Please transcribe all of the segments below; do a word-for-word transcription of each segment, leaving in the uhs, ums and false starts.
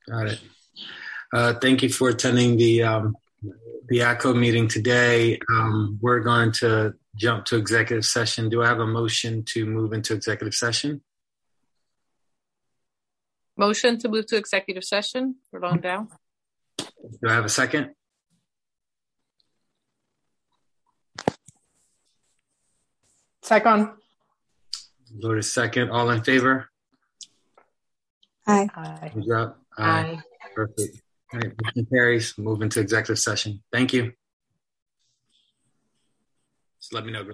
Got it. Uh, thank you for attending the um, the A C O meeting today. Um, we're going to jump to executive session. Do I have a motion to move into executive session? Motion to move to executive session for Londell. Do I have a second? Second. Lord is second. All in favor? Aye. Aye. Who's up? Aye. Perfect. All right, motion carries. Move into executive session. Thank you. Just let me know.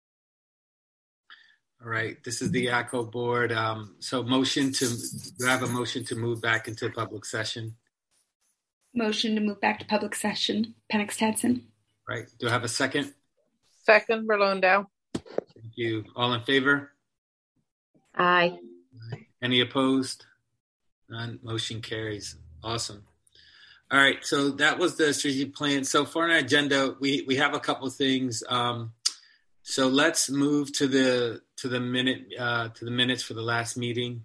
All right, this is the A C O board. Um, so motion to, do I have a motion to move back into public session? Motion to move back to public session. Penix Tadson. Right. Do I have a second? Second for Londell. Thank you. All in favor? Aye. Any opposed? None. Motion carries. Awesome. All right. So that was the strategic plan. So for an agenda, we, we have a couple things. Um, so let's move to the to the minute uh, to the minutes for the last meeting.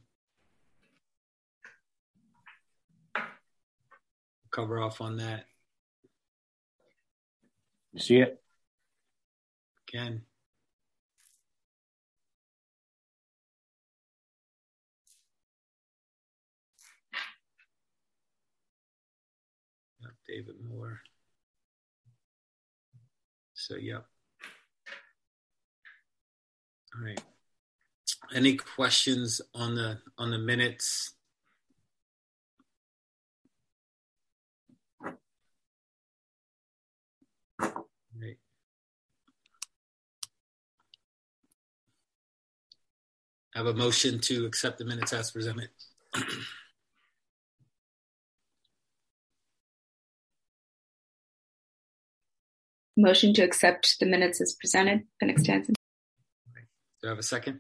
Cover off on that. You see it? Ken. David Moore. So, yep. All right. Any questions on the on the minutes? Right. I have a motion to accept the minutes as presented. Motion to accept the minutes as presented. Penix Tadson. Do I have a second?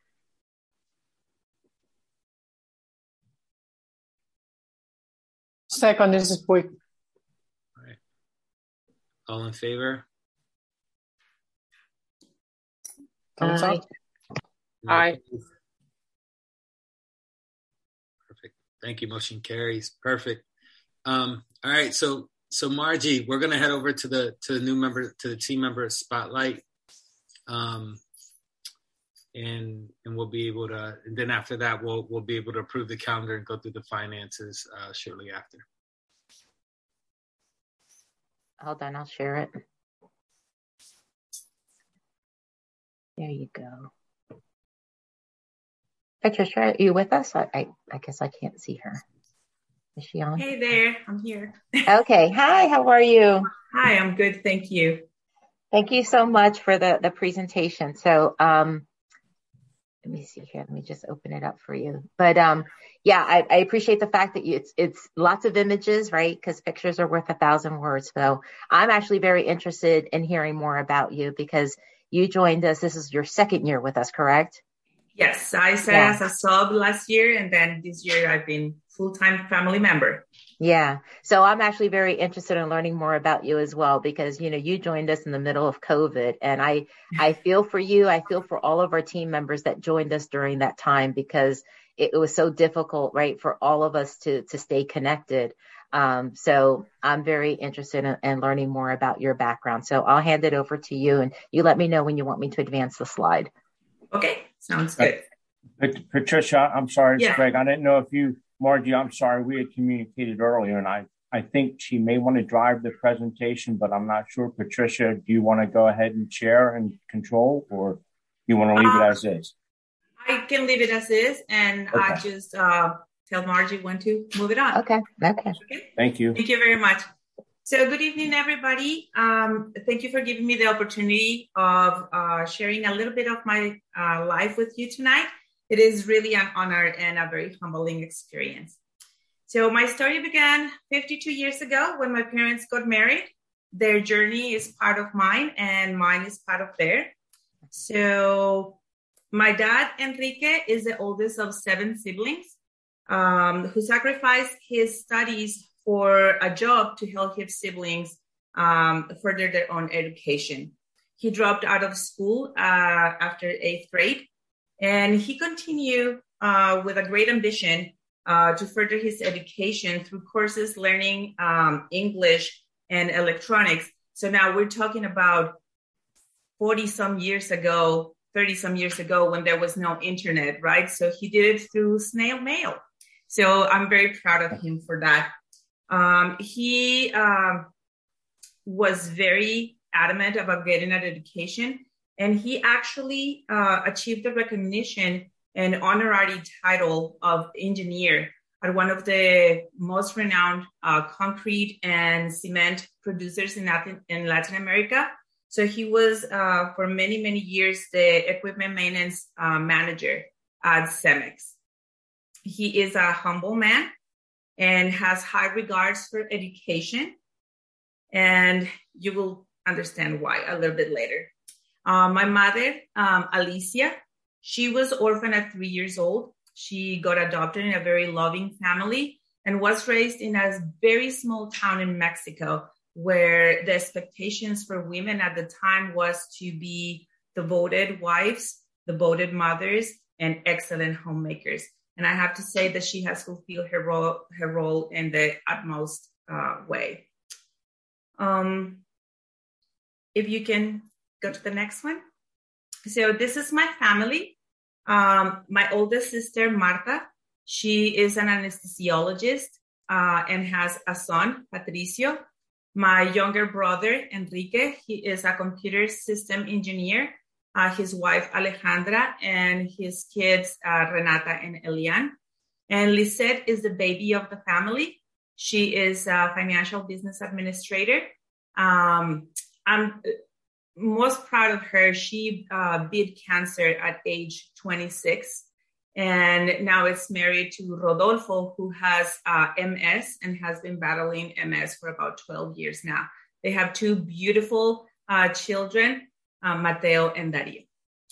Second, this is Puig. All right. All in favor? Thumbs up. Aye. Perfect. Thank you. Motion carries. Perfect. Um, all right. So, so Margie, we're going to head over to the to the new member to the team member spotlight, um, and and we'll be able to. And then after that, we'll we'll be able to approve the calendar and go through the finances uh, shortly after. Hold on, I'll share it. There you go. Patricia, are you with us? I, I, I guess I can't see her. Is she on? Hey there, I'm here. Okay. Hi, how are you? Hi, I'm good. Thank you. Thank you so much for the, the presentation. So, um, let me see here. Let me just open it up for you. But um, yeah, I, I appreciate the fact that you, it's it's lots of images, right? Because pictures are worth a thousand words. So I'm actually very interested in hearing more about you because you joined us. This is your second year with us, correct? Yes, I started Yeah. as a sub last year, and then this year I've been full-time family member. Yeah. So I'm actually very interested in learning more about you as well, because, you know, you joined us in the middle of COVID, and I, I feel for you. I feel for all of our team members that joined us during that time, because it, it was so difficult, right, for all of us to, to stay connected. Um, so I'm very interested in, in learning more about your background. So I'll hand it over to you, and you let me know when you want me to advance the slide. Okay, sounds good. Pat- Patricia, I'm sorry, it's Yeah. Greg. I didn't know if you, Margie, I'm sorry, we had communicated earlier, and I, I think she may want to drive the presentation, but I'm not sure. Patricia, do you want to go ahead and share and control, or you want to leave Uh, it as is? I can leave it as is, and I Okay. just uh, tell Margie when to move it on. Okay. Okay. Okay. Thank you. Thank you very much. So good evening, everybody. Um, thank you for giving me the opportunity of uh, sharing a little bit of my uh, life with you tonight. It is really an honor and a very humbling experience. So my story began fifty-two years ago when my parents got married. Their journey is part of mine, and mine is part of theirs. So my dad, Enrique, is the oldest of seven siblings um, who sacrificed his studies for a job to help his siblings um, further their own education. He dropped out of school uh, after eighth grade, and he continued uh, with a great ambition uh, to further his education through courses learning um, English and electronics. So now we're talking about forty some years ago, thirty some years ago when there was no internet, right? So he did it through snail mail. So I'm very proud of him for that. Um, he um, was very adamant about getting an education, and he actually uh, achieved the recognition and honorary title of engineer at one of the most renowned uh, concrete and cement producers in Latin, in Latin America. So he was, uh, for many, many years, the equipment maintenance uh, manager at Cemex. He is a humble man and has high regards for education. And you will understand why a little bit later. Uh, my mother, um, Alicia, she was orphaned at three years old. She got adopted in a very loving family and was raised in a very small town in Mexico, where the expectations for women at the time was to be devoted wives, devoted mothers, and excellent homemakers. And I have to say that she has fulfilled her role, her role in the utmost uh, way. Um, if you can go to the next one. So this is my family. Um, my oldest sister, Marta, she is an anesthesiologist uh, and has a son, Patricio. My younger brother, Enrique, he is a computer system engineer. Uh, his wife, Alejandra, and his kids, uh, Renata and Elian. And Lisette is the baby of the family. She is a financial business administrator. Um, I'm most proud of her. She uh, beat cancer at age twenty-six. And now is married to Rodolfo, who has uh, M S and has been battling M S for about twelve years now. They have two beautiful uh, children, uh, Mateo and Dario.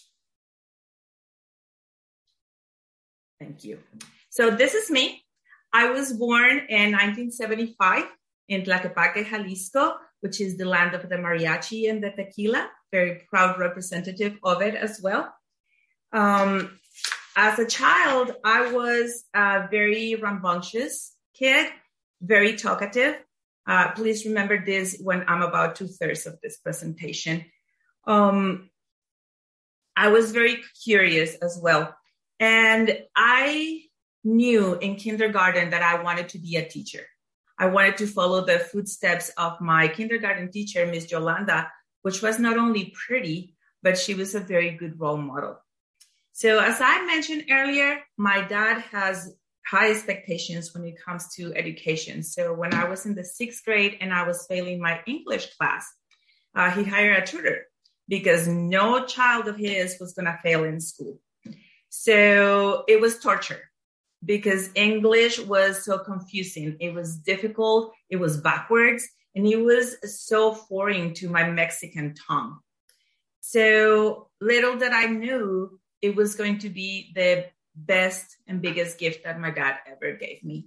Thank you. So this is me. I was born in nineteen seventy-five in Tlaquepaque, Jalisco, which is the land of the mariachi and the tequila. Very proud representative of it as well. Um, As a child, I was a very rambunctious kid, very talkative. Uh, please remember this when I'm about two-thirds of this presentation. Um, I was very curious as well. And I knew in kindergarten that I wanted to be a teacher. I wanted to follow the footsteps of my kindergarten teacher, Miss Yolanda, which was not only pretty, but she was a very good role model. So as I mentioned earlier, my dad has high expectations when it comes to education. So when I was in the sixth grade and I was failing my English class, uh, he hired a tutor because no child of his was going to fail in school. So it was torture because English was so confusing. It was difficult. It was backwards. And it was so foreign to my Mexican tongue. So little that I knew, it was going to be the best and biggest gift that my dad ever gave me.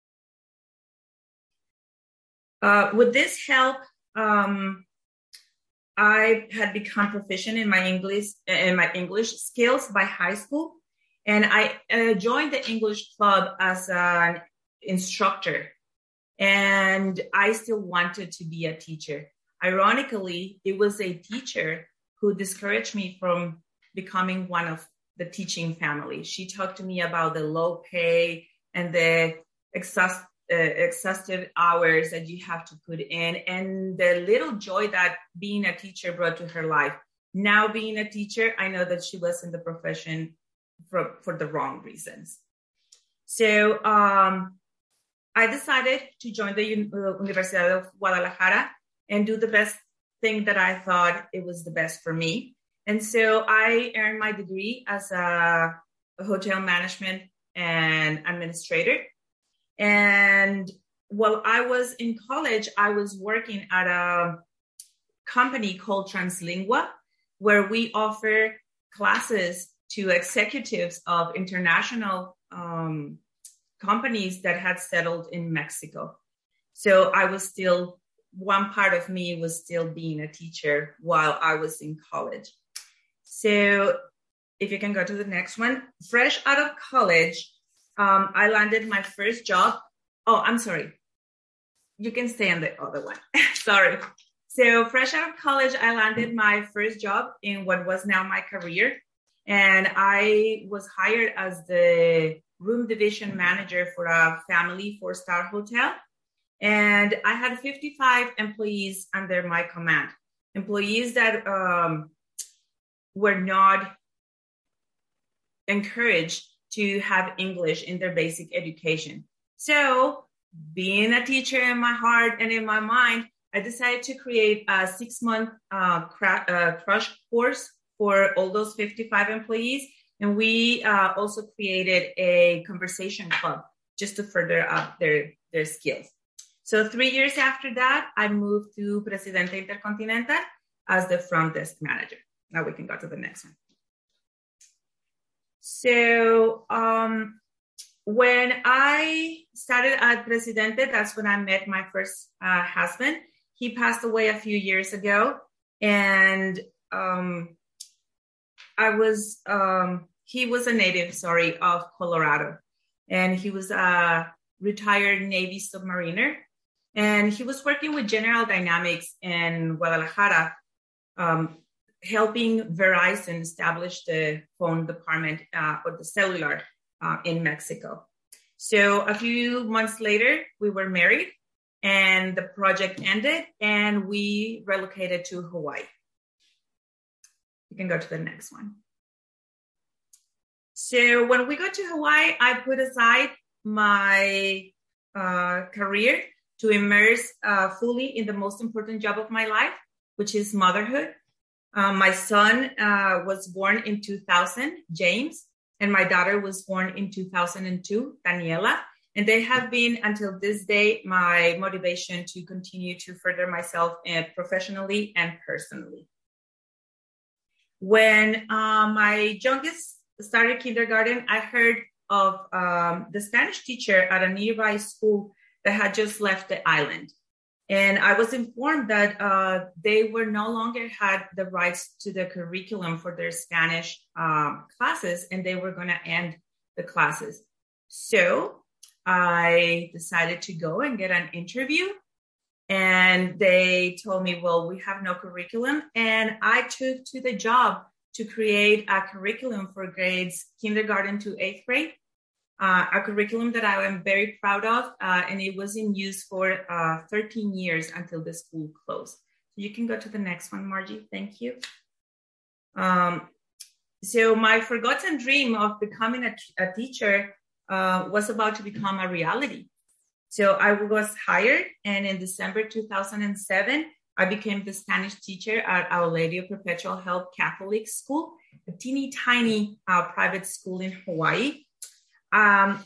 Uh, with this help, um, I had become proficient in my English in my English skills by high school, and I uh, joined the English club as an instructor. And I still wanted to be a teacher. Ironically, it was a teacher who discouraged me from becoming one of the teaching family. She talked to me about the low pay and the exhaust, uh, exhaustive hours that you have to put in and the little joy that being a teacher brought to her life. Now being a teacher, I know that she was in the profession for, for the wrong reasons. So um, I decided to join the Universidad of Guadalajara and do the best thing that I thought it was the best for me. And so I earned my degree as a hotel management and administrator. And while I was in college, I was working at a company called Translingua, where we offer classes to executives of international um, companies that had settled in Mexico. So I was still, one part of me was still being a teacher while I was in college. So if you can go to the next one, fresh out of college, um, I landed my first job. Oh, I'm sorry. You can stay on the other one. Sorry. So fresh out of college, I landed my first job in what was now my career. And I was hired as the room division manager for a family four-star hotel. And I had fifty-five employees under my command, employees that um, were not encouraged to have English in their basic education. So being a teacher in my heart and in my mind, I decided to create a six-month uh, cra- uh, crash course for all those fifty-five employees. And we uh, also created a conversation club just to further up their, their skills. So three years after that, I moved to Presidente Intercontinental as the front desk manager. Now we can go to the next one. So um, when I started at Presidente, that's when I met my first uh, husband. He passed away a few years ago. And um, I was, um, he was a native, sorry, of Colorado. And he was a retired Navy submariner. And he was working with General Dynamics in Guadalajara, um, helping Verizon establish the phone department uh, or the cellular uh, in Mexico. So a few months later, we were married and the project ended and we relocated to Hawaii. You can go to the next one. So when we got to Hawaii, I put aside my uh, career to immerse uh, fully in the most important job of my life, which is motherhood. Um, my son uh, was born in two thousand, James, and my daughter was born in two thousand two, Daniela. And they have been, until this day, my motivation to continue to further myself uh, professionally and personally. When uh, my youngest started kindergarten, I heard of um, the Spanish teacher at a nearby school that had just left the island. And I was informed that uh, they were no longer had the rights to the curriculum for their Spanish um, classes, and they were going to end the classes. So I decided to go and get an interview. And they told me, well, we have no curriculum. And I took to the job to create a curriculum for grades kindergarten to eighth grade. Uh, a curriculum that I am very proud of, uh, and it was in use for uh, thirteen years until the school closed. So you can go to the next one, Margie. Thank you. Um, so my forgotten dream of becoming a, a teacher uh, was about to become a reality. So I was hired, and in December two thousand seven, I became the Spanish teacher at Our Lady of Perpetual Help Catholic School, a teeny tiny uh, private school in Hawaii. Um,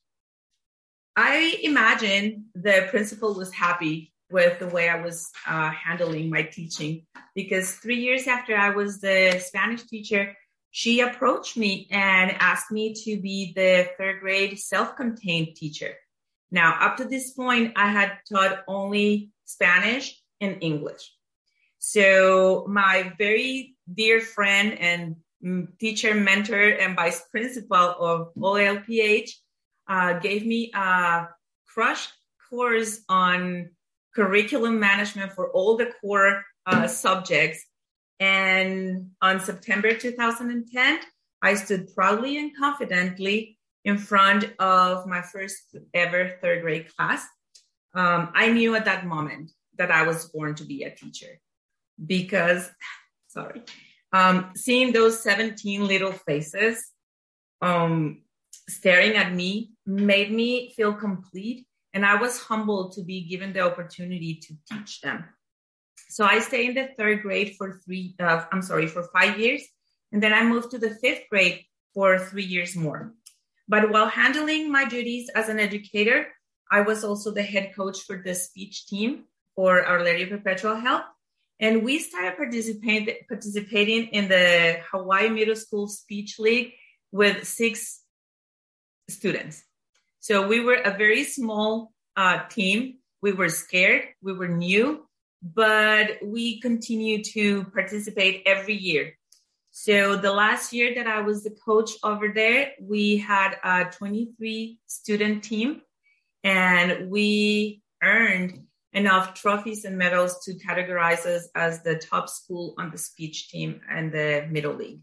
I imagine the principal was happy with the way I was uh, handling my teaching, because three years after I was the Spanish teacher, she approached me and asked me to be the third grade self-contained teacher. Now, up to this point, I had taught only Spanish and English. So my very dear friend and teacher, mentor, and vice principal of O L P H uh, gave me a crash course on curriculum management for all the core uh, subjects. And on September two thousand ten, I stood proudly and confidently in front of my first ever third grade class. Um, I knew at that moment that I was born to be a teacher because, sorry, Um, seeing those seventeen little faces um, staring at me made me feel complete, and I was humbled to be given the opportunity to teach them. So I stayed in the third grade for three, uh, I'm sorry, for five years, and then I moved to the fifth grade for three years more. But while handling my duties as an educator, I was also the head coach for the speech team for Our Lady of Perpetual Help. And we started participate, participating in the Hawaii Middle School Speech League with six students. So we were a very small uh, team. We were scared. We were new, but we continued to participate every year. So the last year that I was the coach over there, we had a twenty-three student team, and we earned enough trophies and medals to categorize us as the top school on the speech team and the middle league.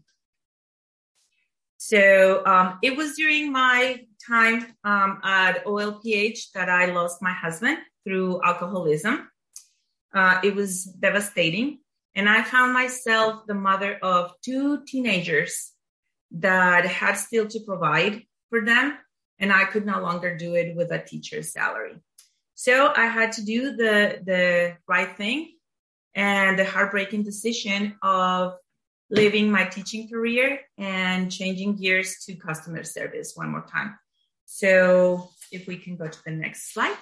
So um, it was during my time um, at O L P H that I lost my husband through alcoholism. Uh, it was devastating. And I found myself the mother of two teenagers that had still to provide for them. And I could no longer do it with a teacher's salary. So I had to do the, the right thing and the heartbreaking decision of leaving my teaching career and changing gears to customer service one more time. So if we can go to the next slide.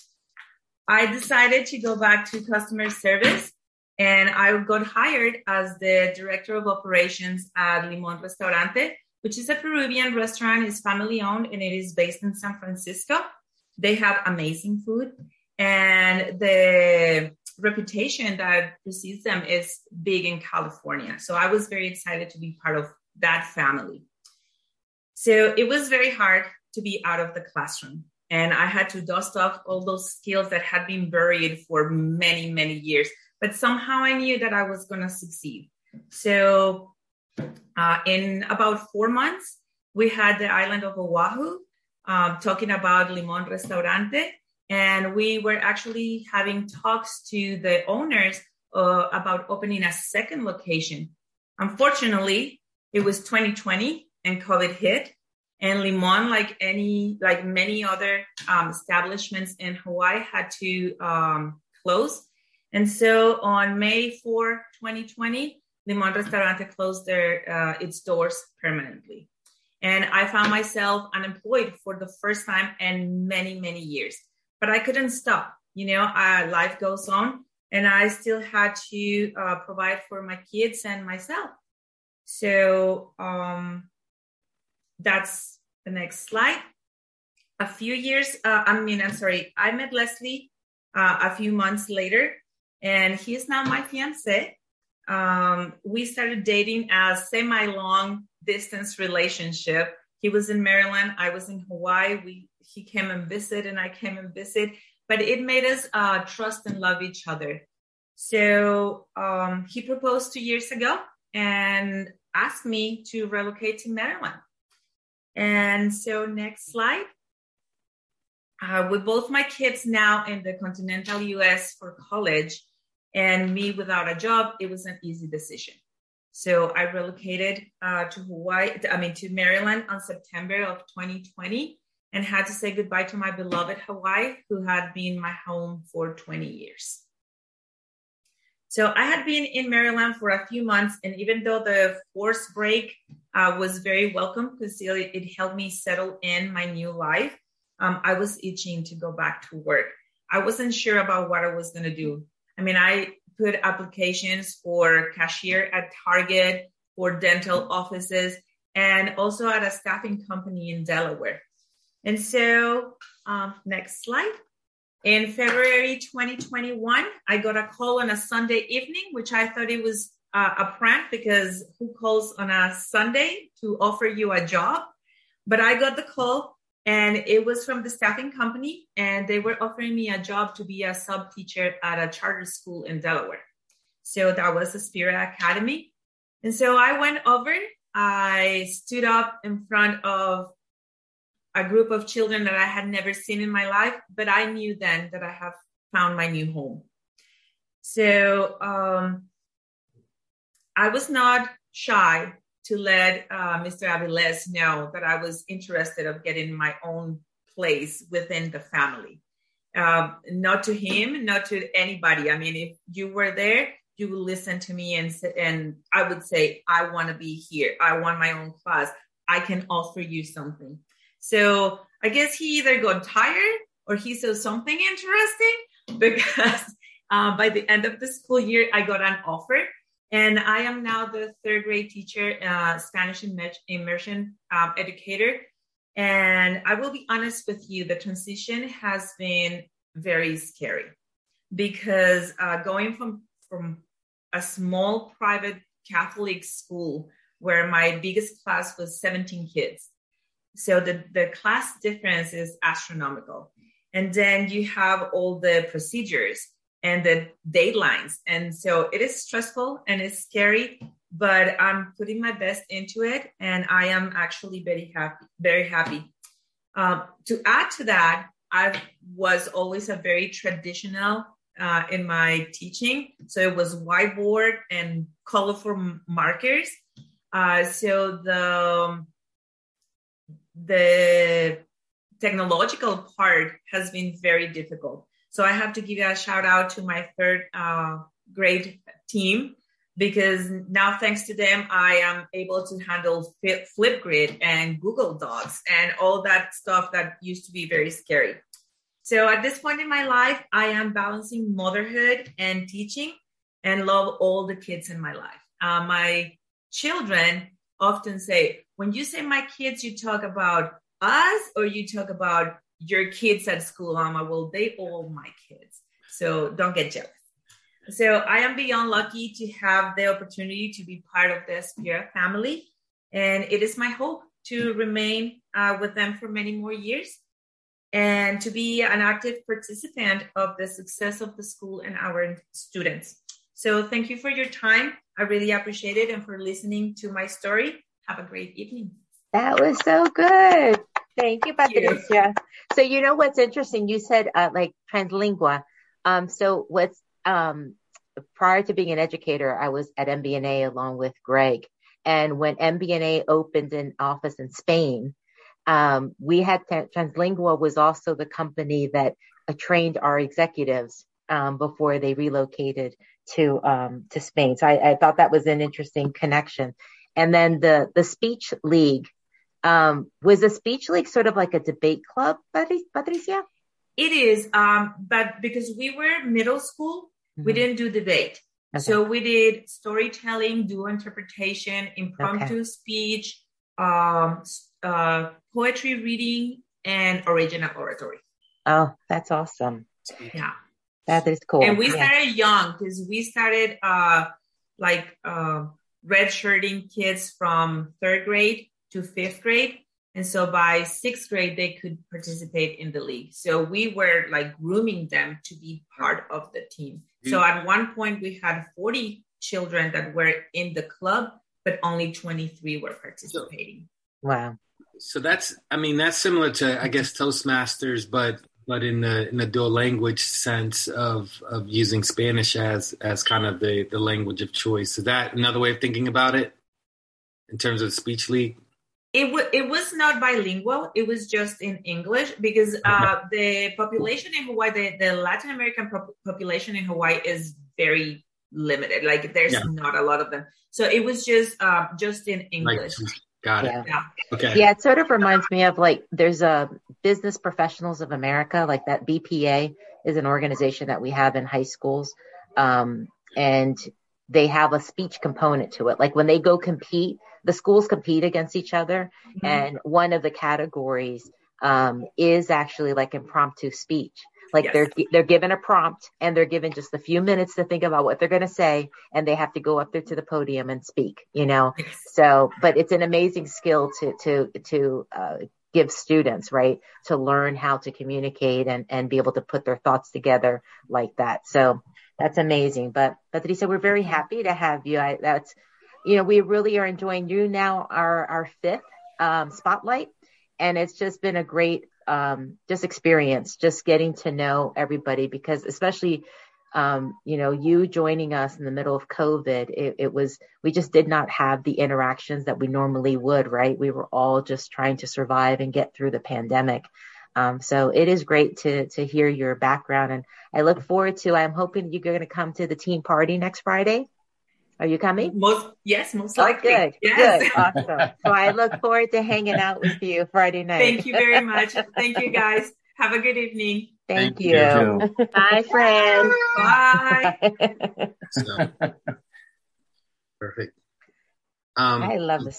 I decided to go back to customer service, and I got hired as the director of operations at Limon Restaurante, which is a Peruvian restaurant. It's family owned and it is based in San Francisco. They have amazing food, and the reputation that precedes them is big in California. So I was very excited to be part of that family. So it was very hard to be out of the classroom, and I had to dust off all those skills that had been buried for many, many years. But somehow I knew that I was going to succeed. So uh, in about four months, we had the island of Oahu um, talking about Limon Restaurante. And we were actually having talks to the owners uh, about opening a second location. Unfortunately, it was twenty twenty and COVID hit. And Limon, like any, like many other um, establishments in Hawaii, had to um, close. And so on May fourth, twenty twenty, Limon Restaurante closed their uh, its doors permanently. And I found myself unemployed for the first time in many, many years. But I couldn't stop. You know, uh, life goes on, and I still had to uh, provide for my kids and myself. So um, that's the next slide. A few years, uh, I mean, I'm sorry, I met Leslie uh, a few months later, and he is now my fiance. Um, we started dating a semi-long distance relationship. He was in Maryland, I was in Hawaii. We he came and visited, and I came and visited, but it made us uh, trust and love each other. So um, he proposed two years ago and asked me to relocate to Maryland. And so next slide. Uh, with both my kids now in the continental U S for college and me without a job, it was an easy decision. So I relocated uh, to Hawaii, I mean, to Maryland on September of twenty twenty, and had to say goodbye to my beloved Hawaii, who had been my home for twenty years. So I had been in Maryland for a few months, and even though the forced break uh, was very welcome because it, it helped me settle in my new life, um, I was itching to go back to work. I wasn't sure about what I was going to do. I mean, I put applications for cashier at Target, for dental offices, and also at a staffing company in Delaware. And so, um, next slide. In February twenty twenty-one, I got a call on a Sunday evening, which I thought it was uh, a prank because who calls on a Sunday to offer you a job? But I got the call, and it was from the staffing company, and they were offering me a job to be a sub teacher at a charter school in Delaware. So that was Aspira Academy. And so I went over, I stood up in front of a group of children that I had never seen in my life, but I knew then that I have found my new home. So um, I was not shy to let uh, Mister Aviles know that I was interested of getting my own place within the family. Um, not to him, not to anybody. I mean, if you were there, you would listen to me and, and I would say, I want to be here. I want my own class. I can offer you something. So I guess he either got tired or he saw something interesting because uh, by the end of the school year, I got an offer. And I am now the third grade teacher, uh, Spanish immersion um, educator. And I will be honest with you, the transition has been very scary because uh, going from, from a small private Catholic school where my biggest class was seventeen kids. So the, the class difference is astronomical. And then you have all the procedures and the deadlines. And so it is stressful and it's scary, but I'm putting my best into it. And I am actually very happy, very happy. Um, to add to that, I was always a very traditional uh, in my teaching. So it was whiteboard and colorful markers. Uh, so the, the technological part has been very difficult. So I have to give you a shout out to my third uh, grade team, because now thanks to them, I am able to handle Flipgrid and Google Docs and all that stuff that used to be very scary. So at this point in my life, I am balancing motherhood and teaching and love all the kids in my life. Uh, my children often say, when you say my kids, you talk about us or you talk about your kids at school, Alma? Well, they all my kids. So don't get jealous. So I am beyond lucky to have the opportunity to be part of the Aspira family. And it is my hope to remain uh, with them for many more years and to be an active participant of the success of the school and our students. So thank you for your time. I really appreciate it. And for listening to my story. Have a great evening. That was so good. Thank you, Patricia. So you know what's interesting? You said uh, like Translingua. Um, so what's um, prior to being an educator, I was at M B N A along with Greg. And when M B N A opened an office in Spain, um, we had Translingua was also the company that uh, trained our executives um, before they relocated to um, to Spain. So I, I thought that was an interesting connection. And then the the speech league. Um, was the speech league sort of like a debate club, Patricia? It is, um, but because we were middle school, mm-hmm. we didn't do debate. Okay. So we did storytelling, dual interpretation, impromptu okay. speech, um, uh, poetry reading, and original oratory. Oh, that's awesome. Yeah. That is cool. And we yeah. started young because we started uh, like uh, redshirting kids from third grade to fifth grade. And so by sixth grade, they could participate in the league. So we were like grooming them to be part of the team. Mm-hmm. So at one point we had forty children that were in the club, but only twenty-three were participating. Wow. So that's, I mean, that's similar to, I guess, Toastmasters, but but in the in the dual language sense of of using Spanish as as kind of the, the language of choice. Is that another way of thinking about it in terms of the speech league? It, w- it was not bilingual. It was just in English because uh, the population in Hawaii, the, the Latin American po- population in Hawaii is very limited. Like there's yeah. not a lot of them. So it was just uh, just in English. Like, got it. Yeah. yeah. Okay. Yeah, it sort of reminds me of like there's a Business Professionals of America, like that B P A is an organization that we have in high schools. Um, and they have a speech component to it. Like when they go compete, the schools compete against each other. Mm-hmm. And one of the categories um, is actually like impromptu speech. Like yes. they're they're given a prompt and they're given just a few minutes to think about what they're going to say. And they have to go up there to the podium and speak, you know. Yes. So, but it's an amazing skill to to to uh, give students, right, to learn how to communicate and, and be able to put their thoughts together like that. So that's amazing. But Patricia, we're very happy to have you. I, that's You know, we really are enjoying you now, our, our fifth um, spotlight. And it's just been a great um, just experience, just getting to know everybody, because especially, um, you know, you joining us in the middle of COVID, it, it was, we just did not have the interactions that we normally would, right? We were all just trying to survive and get through the pandemic. Um, so it is great to to hear your background. And I look forward to, I'm hoping you're going to come to the team party next Friday. Are you coming? Most yes, most oh, likely. Good, yes. good, awesome. So I look forward to hanging out with you Friday night. Thank you very much. Thank you, guys. Have a good evening. Thank, Thank you. you. Bye, friend. Bye. So, perfect. Um, I love this.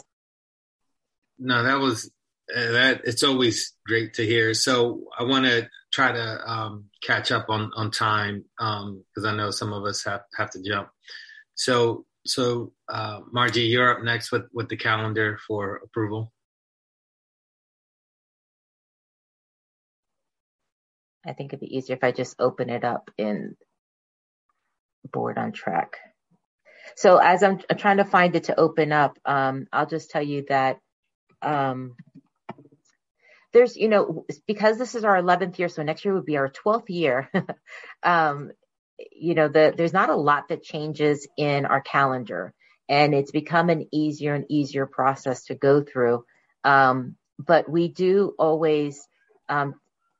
No, that was uh, that. It's always great to hear. So I want to try to um, catch up on on time because um, I know some of us have have to jump. So, so uh, Margie, you're up next with, with the calendar for approval. I think it'd be easier if I just open it up in Board on Track. So as I'm trying to find it to open up, um, I'll just tell you that um, there's, you know, because this is our eleventh year, so next year would be our twelfth year. um, you know, the, there's not a lot that changes in our calendar, and it's become an easier and easier process to go through. Um, but we do always um,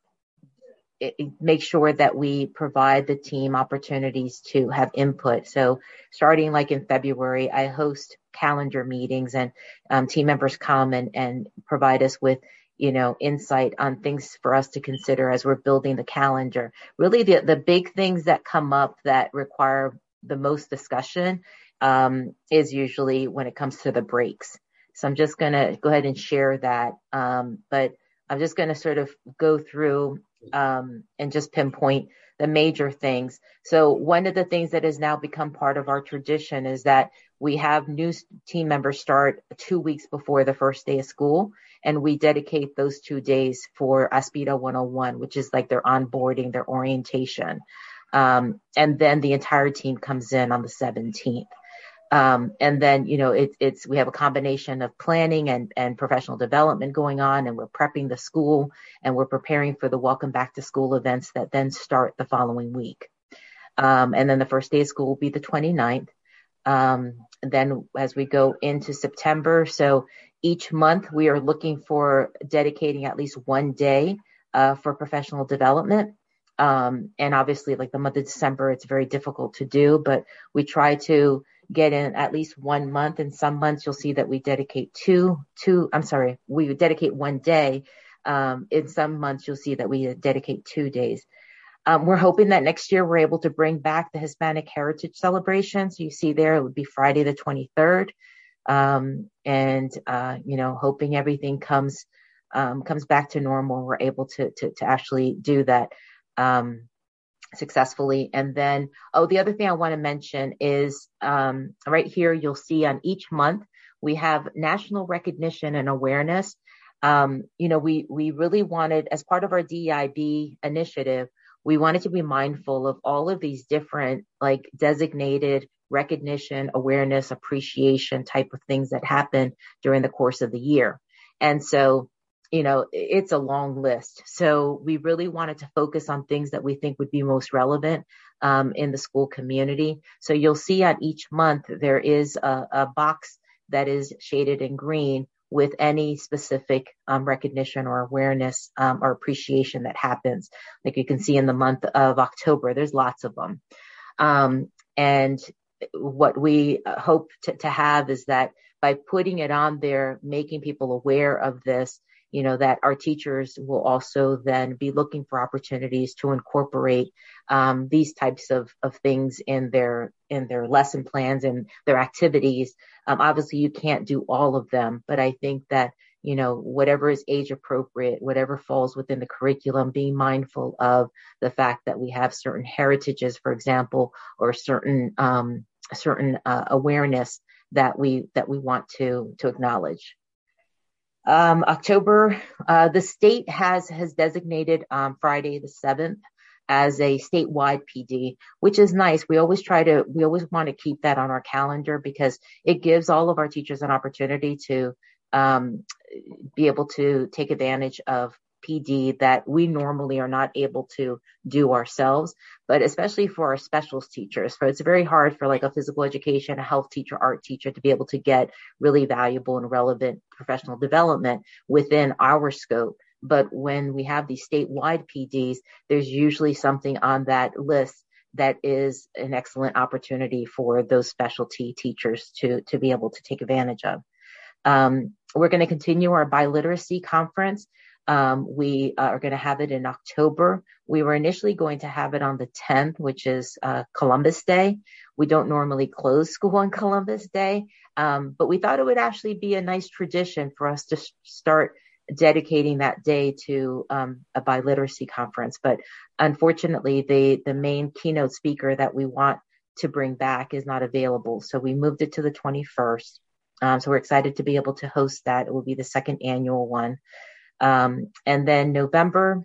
it, it make sure that we provide the team opportunities to have input. So starting like in February, I host calendar meetings, and um, team members come and, and provide us with, you know, insight on things for us to consider as we're building the calendar. Really, the, the big things that come up that require the most discussion um, is usually when it comes to the breaks. So I'm just going to go ahead and share that. Um, but I'm just going to sort of go through um, and just pinpoint the major things. So one of the things that has now become part of our tradition is that we have new team members start two weeks before the first day of school, and we dedicate those two days for ASPIDA one oh one, which is like their onboarding, their orientation. Um, and then the entire team comes in on the seventeenth. Um, and then, you know, it, it's, we have a combination of planning and, and professional development going on, and we're prepping the school, and we're preparing for the welcome back to school events that then start the following week. Um, and then the first day of school will be the twenty-ninth. Um, and then as we go into September, so each month we are looking for dedicating at least one day, uh, for professional development. Um, and obviously like the month of December, it's very difficult to do, but we try to get in at least one month. And some months you'll see that we dedicate two, two, I'm sorry, we would dedicate one day. Um, in some months you'll see that we dedicate two days. Um, we're hoping that next year we're able to bring back the Hispanic Heritage Celebration. So you see there, it would be Friday the twenty-third. Um, and, uh, you know, hoping everything comes, um, comes back to normal. We're able to, to, to actually do that, um, successfully. And then, oh, the other thing I want to mention is, um, right here, you'll see on each month, we have national recognition and awareness. Um, you know, we, we really wanted, as part of our D E I B initiative, we wanted to be mindful of all of these different like designated recognition, awareness, appreciation type of things that happen during the course of the year. And so, you know, it's a long list. So we really wanted to focus on things that we think would be most relevant um, in the school community. So you'll see on each month, there is a, a box that is shaded in green with any specific um, recognition or awareness um, or appreciation that happens. Like you can see in the month of October, there's lots of them. Um, and what we hope to, to have is that by putting it on there, making people aware of this, you know, that our teachers will also then be looking for opportunities to incorporate um, these types of, of things in their in their lesson plans and their activities. Um, obviously, you can't do all of them, but I think that, you know, whatever is age appropriate, whatever falls within the curriculum, being mindful of the fact that we have certain heritages, for example, or certain um, certain uh, awareness that we that we want to to acknowledge. Um, October, uh, the state has has designated um, Friday the seventh as a statewide P D, which is nice. We always try to, we always want to keep that on our calendar because it gives all of our teachers an opportunity to um, be able to take advantage of P D that we normally are not able to do ourselves, but especially for our specials teachers. So it's very hard for like a physical education, a health teacher, art teacher to be able to get really valuable and relevant professional development within our scope. But when we have these statewide P Ds, there's usually something on that list that is an excellent opportunity for those specialty teachers to, to be able to take advantage of. Um, we're going to continue our biliteracy conference. Um, we uh, are going to have it in October. We were initially going to have it on the tenth, which is uh, Columbus Day. We don't normally close school on Columbus Day, um, but we thought it would actually be a nice tradition for us to start dedicating that day to um, a biliteracy conference. But unfortunately, the, the main keynote speaker that we want to bring back is not available. So we moved it to the twenty-first. Um, so we're excited to be able to host that. It will be the second annual one. Um, and then November,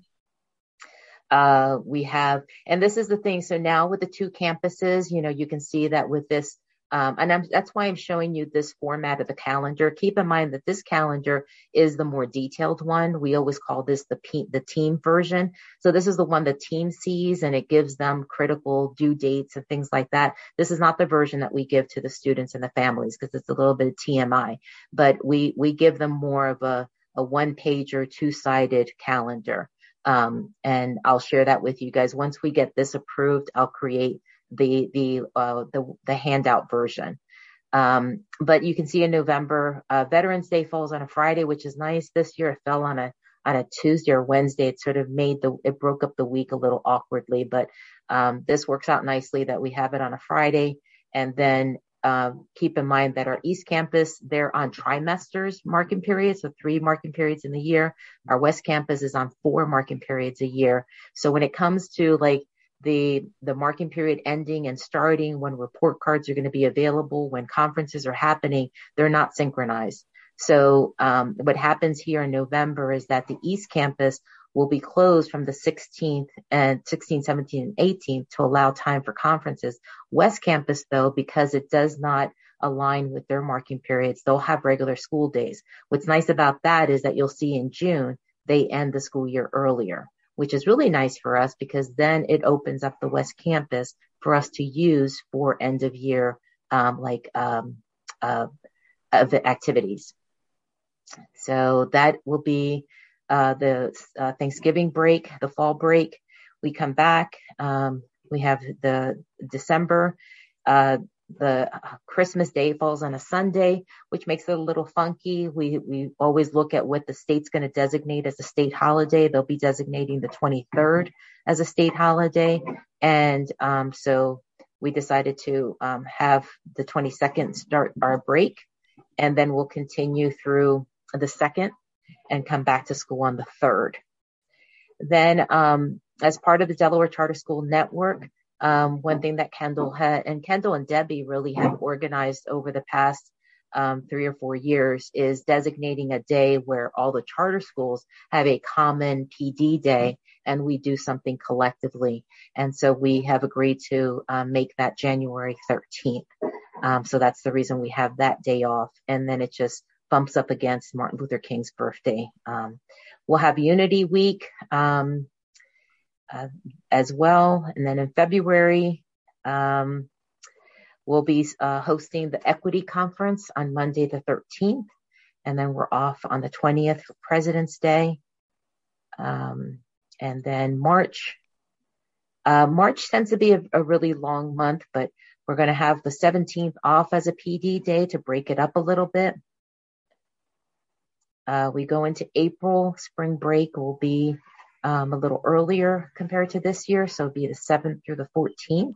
uh, we have, and this is the thing. So now with the two campuses, you know, you can see that with this, um, and I'm, that's why I'm showing you this format of the calendar. Keep in mind that this calendar is the more detailed one. We always call this the P, the team version. So this is the one the team sees, and it gives them critical due dates and things like that. This is not the version that we give to the students and the families because it's a little bit of T M I, but we, we give them more of a, a one page or two sided calendar. Um, and I'll share that with you guys. Once we get this approved, I'll create the, the, uh, the, the handout version. Um, but you can see in November, uh, Veterans Day falls on a Friday, which is nice. This year it fell on a, on a Tuesday or Wednesday. It sort of made the, it broke up the week a little awkwardly, but, um, this works out nicely that we have it on a Friday. And then, uh, keep in mind that our East Campus, they're on trimesters marking periods, so three marking periods in the year. Our West Campus is on four marking periods a year. So when it comes to like the, the marking period ending and starting, when report cards are going to be available, when conferences are happening, they're not synchronized. So, um, what happens here in November is that the East Campus will be closed from the sixteenth and sixteenth, seventeenth, and eighteenth to allow time for conferences. West Campus, though, because it does not align with their marking periods, they'll have regular school days. What's nice about that is that you'll see in June, they end the school year earlier, which is really nice for us because then it opens up the West Campus for us to use for end of year, um, like, um, uh, of activities. So that will be Uh, the uh, Thanksgiving break, the fall break. We come back. Um, we have the December. Uh, the Christmas Day falls on a Sunday, which makes it a little funky. We we always look at what the state's going to designate as a state holiday. They'll be designating the twenty-third as a state holiday, and um, so we decided to um, have the twenty-second start our break, and then we'll continue through the second and come back to school on the third. Then, um, as part of the Delaware Charter School Network, um, one thing that Kendall had, and Kendall and Debbie really have organized over the past um, three or four years is designating a day where all the charter schools have a common P D day and we do something collectively. And so we have agreed to um, make that January thirteenth. Um, so that's the reason we have that day off. And then it just bumps up against Martin Luther King's birthday. Um, we'll have Unity Week um, uh, as well. And then in February, um, we'll be uh, hosting the Equity Conference on Monday the thirteenth. And then we're off on the twentieth for President's Day. Um, and then March. Uh, March tends to be a, a really long month, but we're going to have the seventeenth off as a P D day to break it up a little bit. Uh, we go into April. Spring break will be um, a little earlier compared to this year, so it'll be the seventh through the fourteenth.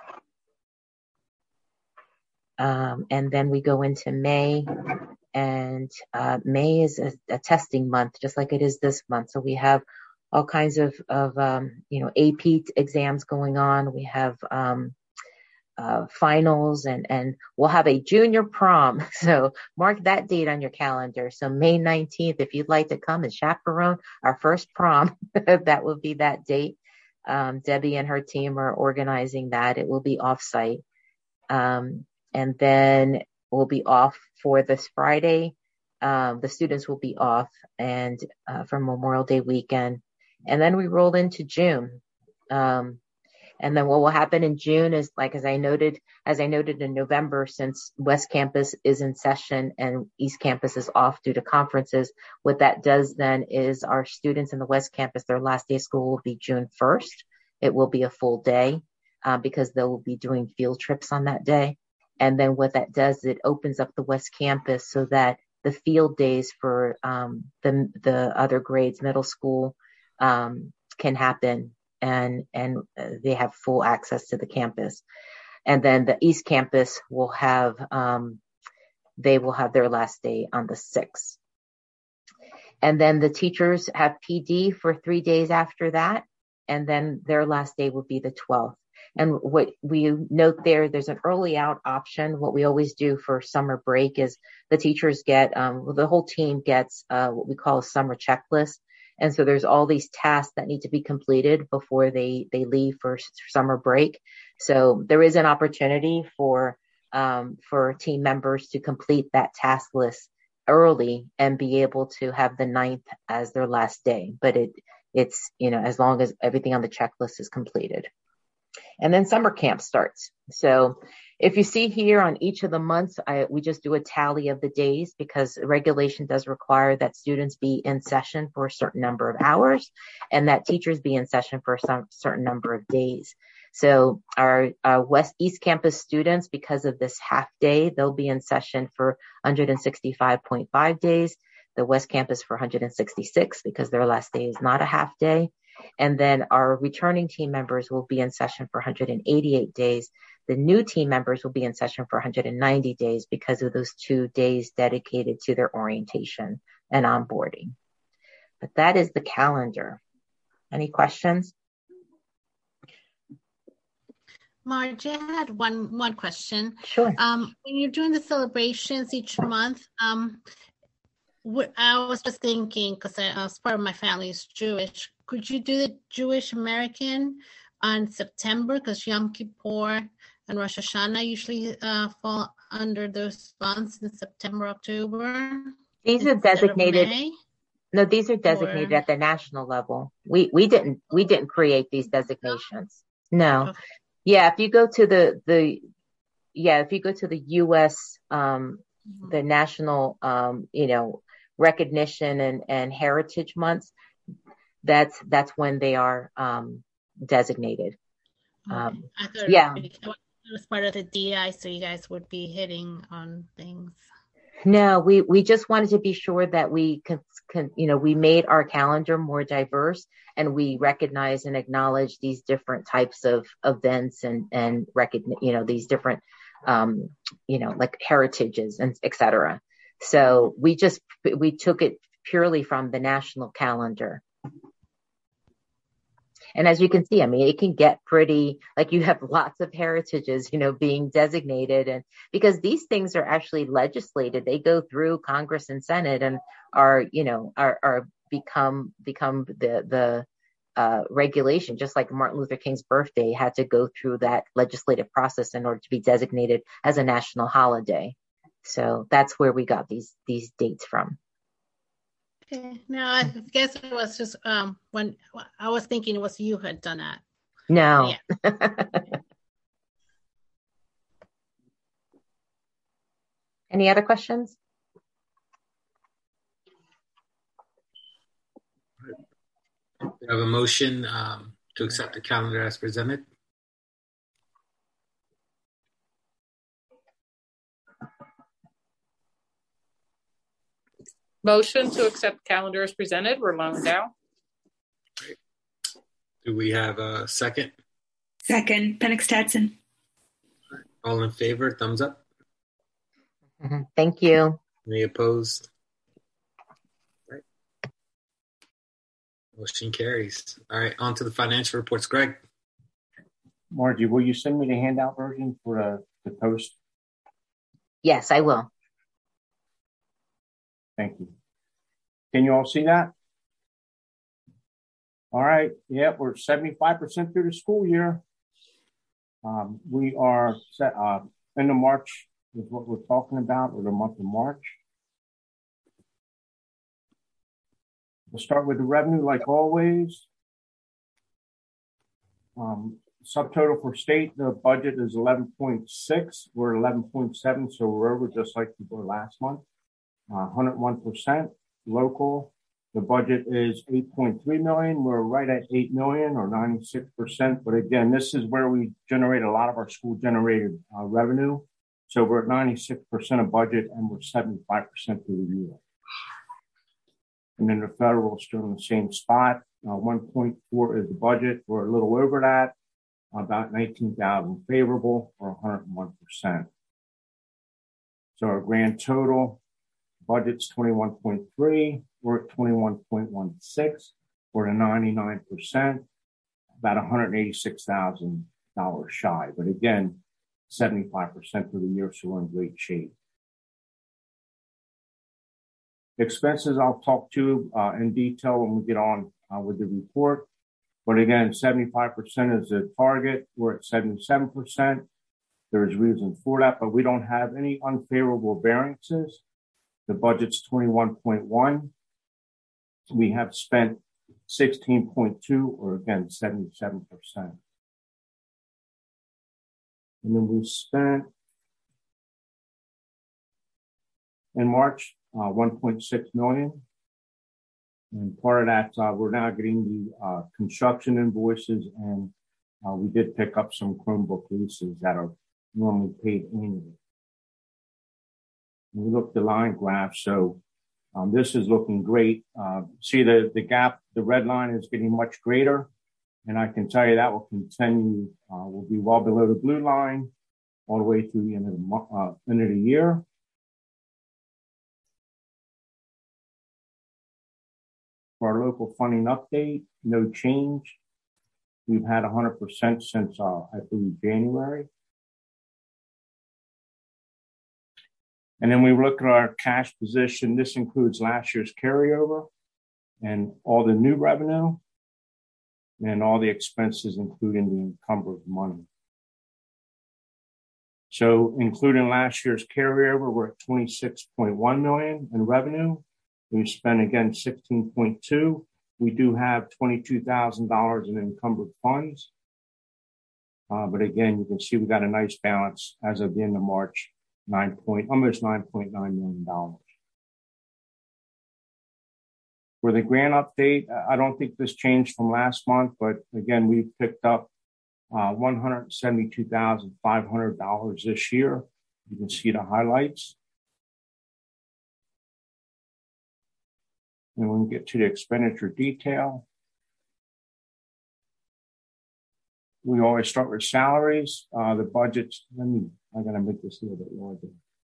Um, and then we go into May, and uh, May is a, a testing month, just like it is this month. So we have all kinds of, of um, you know, A P exams going on. We have um, Uh, finals and, and we'll have a junior prom. So mark that date on your calendar. So May nineteenth, if you'd like to come and chaperone our first prom, that will be that date. Um, Debbie and her team are organizing that. It will be offsite. Um, and then we'll be off for this Friday. Um, the students will be off and uh, for Memorial Day weekend. And then we roll into June. Um, And then what will happen in June is, like, as I noted, as I noted in November, since West Campus is in session and East Campus is off due to conferences, what that does then is our students in the West Campus, their last day of school will be June first. It will be a full day uh, because they will be doing field trips on that day. And then what that does, it opens up the West Campus so that the field days for um, the, the other grades, middle school, um, can happen. And, and they have full access to the campus. And then the East Campus will have, um, they will have their last day on the sixth. And then the teachers have P D for three days after that. And then their last day will be the twelfth. And what we note there, there's an early out option. What we always do for summer break is the teachers get, um, well, the whole team gets uh, what we call a summer checklist. And so there's all these tasks that need to be completed before they, they leave for summer break. So there is an opportunity for, um, for team members to complete that task list early and be able to have the ninth as their last day. But it, it's, you know, as long as everything on the checklist is completed. And then summer camp starts. So if you see here on each of the months, I, we just do a tally of the days because regulation does require that students be in session for a certain number of hours and that teachers be in session for some certain number of days. So our, our West East Campus students, because of this half day, they'll be in session for one hundred sixty-five point five days. The West Campus for one hundred sixty-six because their last day is not a half day. And then our returning team members will be in session for one hundred eighty-eight days. The new team members will be in session for one hundred ninety days because of those two days dedicated to their orientation and onboarding. But that is the calendar. Any questions? Margie, I had one one question. Sure. Um, when you're doing the celebrations each month, um, I was just thinking, because as part of my family is Jewish, could you do the Jewish American on September? Because Yom Kippur and Rosh Hashanah usually uh, fall under those months in September, October. These are designated. May, no, these are designated or, at the national level. We we didn't we didn't create these designations. No. Okay. Yeah, if you go to the the yeah, if you go to the U S um, mm-hmm. the national um, you know. recognition and, and heritage months, that's that's when they are um, designated. Okay. Um, I thought yeah. it was part of the D I, so you guys would be hitting on things. No, we, we just wanted to be sure that we can, can, you know, we made our calendar more diverse and we recognize and acknowledge these different types of events and, and recognize, you know, these different, um, you know, like heritages and et cetera. So we just, we took it purely from the national calendar. And as you can see, I mean, it can get pretty, like you have lots of heritages, you know, being designated. And because these things are actually legislated, they go through Congress and Senate and are, you know, are, are become, become the, the uh, regulation, just like Martin Luther King's birthday had to go through that legislative process in order to be designated as a national holiday. So that's where we got these, these dates from. Okay. No, I guess it was just um, when I was thinking it was you who had done that. No. Yeah. Any other questions? We have a motion um, to accept the calendar as presented. Motion to accept calendar as presented. Rolando Dow. Do we have a second? Second, Penix Tatson. All in favor, thumbs up. Mm-hmm. Thank you. Any opposed? Right. Motion carries. All right, on to the financial reports. Greg. Margie, will you send me the handout version for the, the post? Yes, I will. Thank you. Can you all see that? All right. Yeah, we're seventy-five percent through the school year. Um, we are set, uh, end of March is what we're talking about, or the month of March. We'll start with the revenue like always. Um, subtotal for state, the budget is eleven point six. We're eleven point seven, so we're over just like we were last month. Uh, one hundred one percent. Local, the budget is eight point three million. We're right at eight million or ninety-six percent. But again, this is where we generate a lot of our school generated uh, revenue. So we're at ninety-six percent of budget and we're seventy-five percent through the year. And then the federal is still in the same spot. Uh, one point four is the budget. We're a little over that, about nineteen thousand favorable or one hundred one percent. So our grand total budget's twenty-one point three. We're at twenty-one point one six. We're at ninety-nine percent, about one hundred eighty-six thousand dollars shy. But again, seventy-five percent for the year, so we're in great shape. Expenses I'll talk to uh, in detail when we get on uh, with the report. But again, seventy-five percent is the target. We're at seventy-seven percent. There's reason for that, but we don't have any unfavorable variances. The budget's twenty-one point one. We have spent sixteen point two, or again, seventy-seven percent. And then we spent in March uh, one point six million. And part of that, uh, we're now getting the uh, construction invoices, and uh, we did pick up some Chromebook leases that are normally paid annually. And we look at the line graph, so um, this is looking great. Uh, see the, the gap, the red line is getting much greater, and I can tell you that will continue, uh, will be well below the blue line all the way through the end of the, uh, end of the year. For our local funding update, no change. We've had one hundred percent since, uh, I believe, January. And then we look at our cash position. This includes last year's carryover and all the new revenue and all the expenses, including the encumbered money. So including last year's carryover, we're at twenty-six point one million in revenue. We spent again sixteen point two. We do have twenty-two thousand dollars in encumbered funds. Uh, but again, you can see we got a nice balance as of the end of March, nine point, almost nine point nine million dollars. For the grant update, I don't think this changed from last month, but again, we've picked up uh, one hundred seventy-two thousand five hundred dollars this year. You can see the highlights. And when we get to the expenditure detail, we always start with salaries. Uh, the budgets, let me, I gotta make this a little bit larger.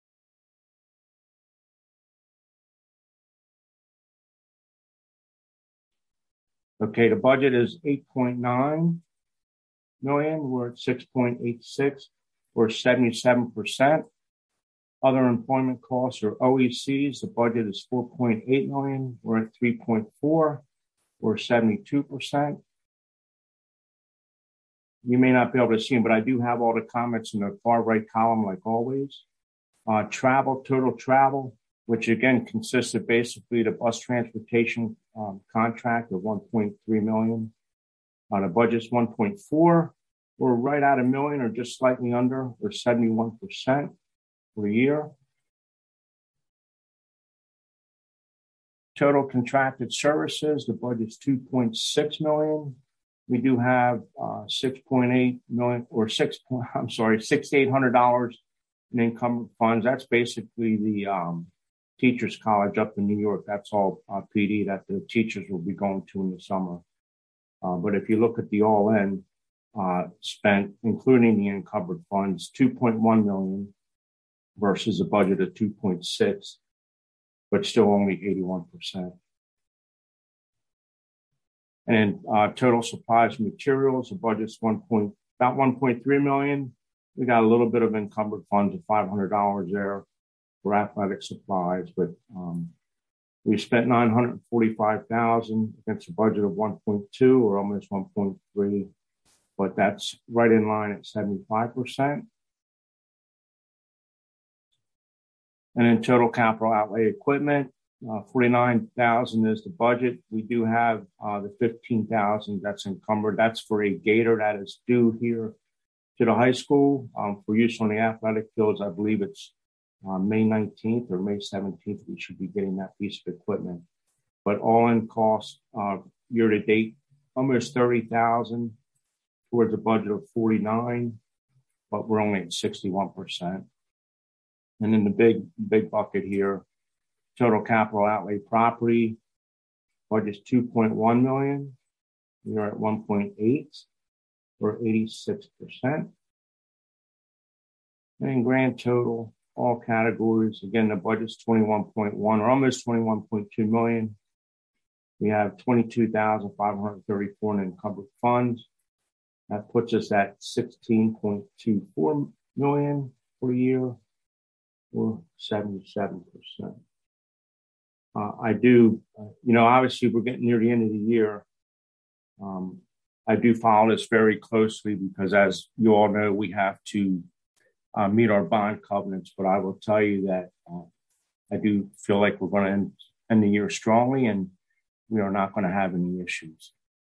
Okay, the budget is eight point nine million. We're at six point eight six, or seventy-seven percent. Other employment costs, or O E Cs, the budget is four point eight million. We're at three point four, or seventy-two percent. You may not be able to see them, but I do have all the comments in the far right column, like always. Uh, travel, total travel, which again consists of basically the bus transportation um, contract of one point three million. Uh, the budget's one point four. We're right at a million, or just slightly under, or seventy-one percent. For a year. Total contracted services, the budget's two point six million. We do have uh, six point eight million, or six, I'm sorry, six thousand eight hundred dollars in income funds. That's basically the um, Teachers College up in New York. That's all uh, P D that the teachers will be going to in the summer. Uh, but if you look at the all-in uh, spent, including the encumbered funds, two point one million. Versus a budget of two point six, but still only eighty-one percent. And uh, total supplies and materials, the budget's one point, about one point three million. We got a little bit of encumbered funds of five hundred dollars there for athletic supplies, but um, we spent nine hundred forty-five thousand against a budget of one point two, or almost one point three, but that's right in line at seventy-five percent. And then total capital outlay equipment, uh, forty-nine thousand is the budget. We do have uh, the fifteen thousand that's encumbered. That's for a gator that is due here to the high school um, for use on the athletic fields. I believe it's uh, May nineteenth or May seventeenth. We should be getting that piece of equipment. But all in cost uh, year to date, almost thirty thousand towards a budget of forty-nine, but we're only at sixty-one percent. And then the big, big bucket here, total capital outlay property, budget's two point one million. We're at one point eight, or eighty-six percent. And in grand total, all categories, again, the budget's twenty-one point one, or almost twenty-one point two million. We have twenty-two thousand five hundred thirty-four in encumbered funds. That puts us at sixteen point two four million for the year, or seventy-seven percent. Uh, I do, uh, you know, obviously we're getting near the end of the year. Um, I do follow this very closely because, as you all know, we have to uh, meet our bond covenants. But I will tell you that uh, I do feel like we're going to end, end the year strongly, and we are not going to have any issues.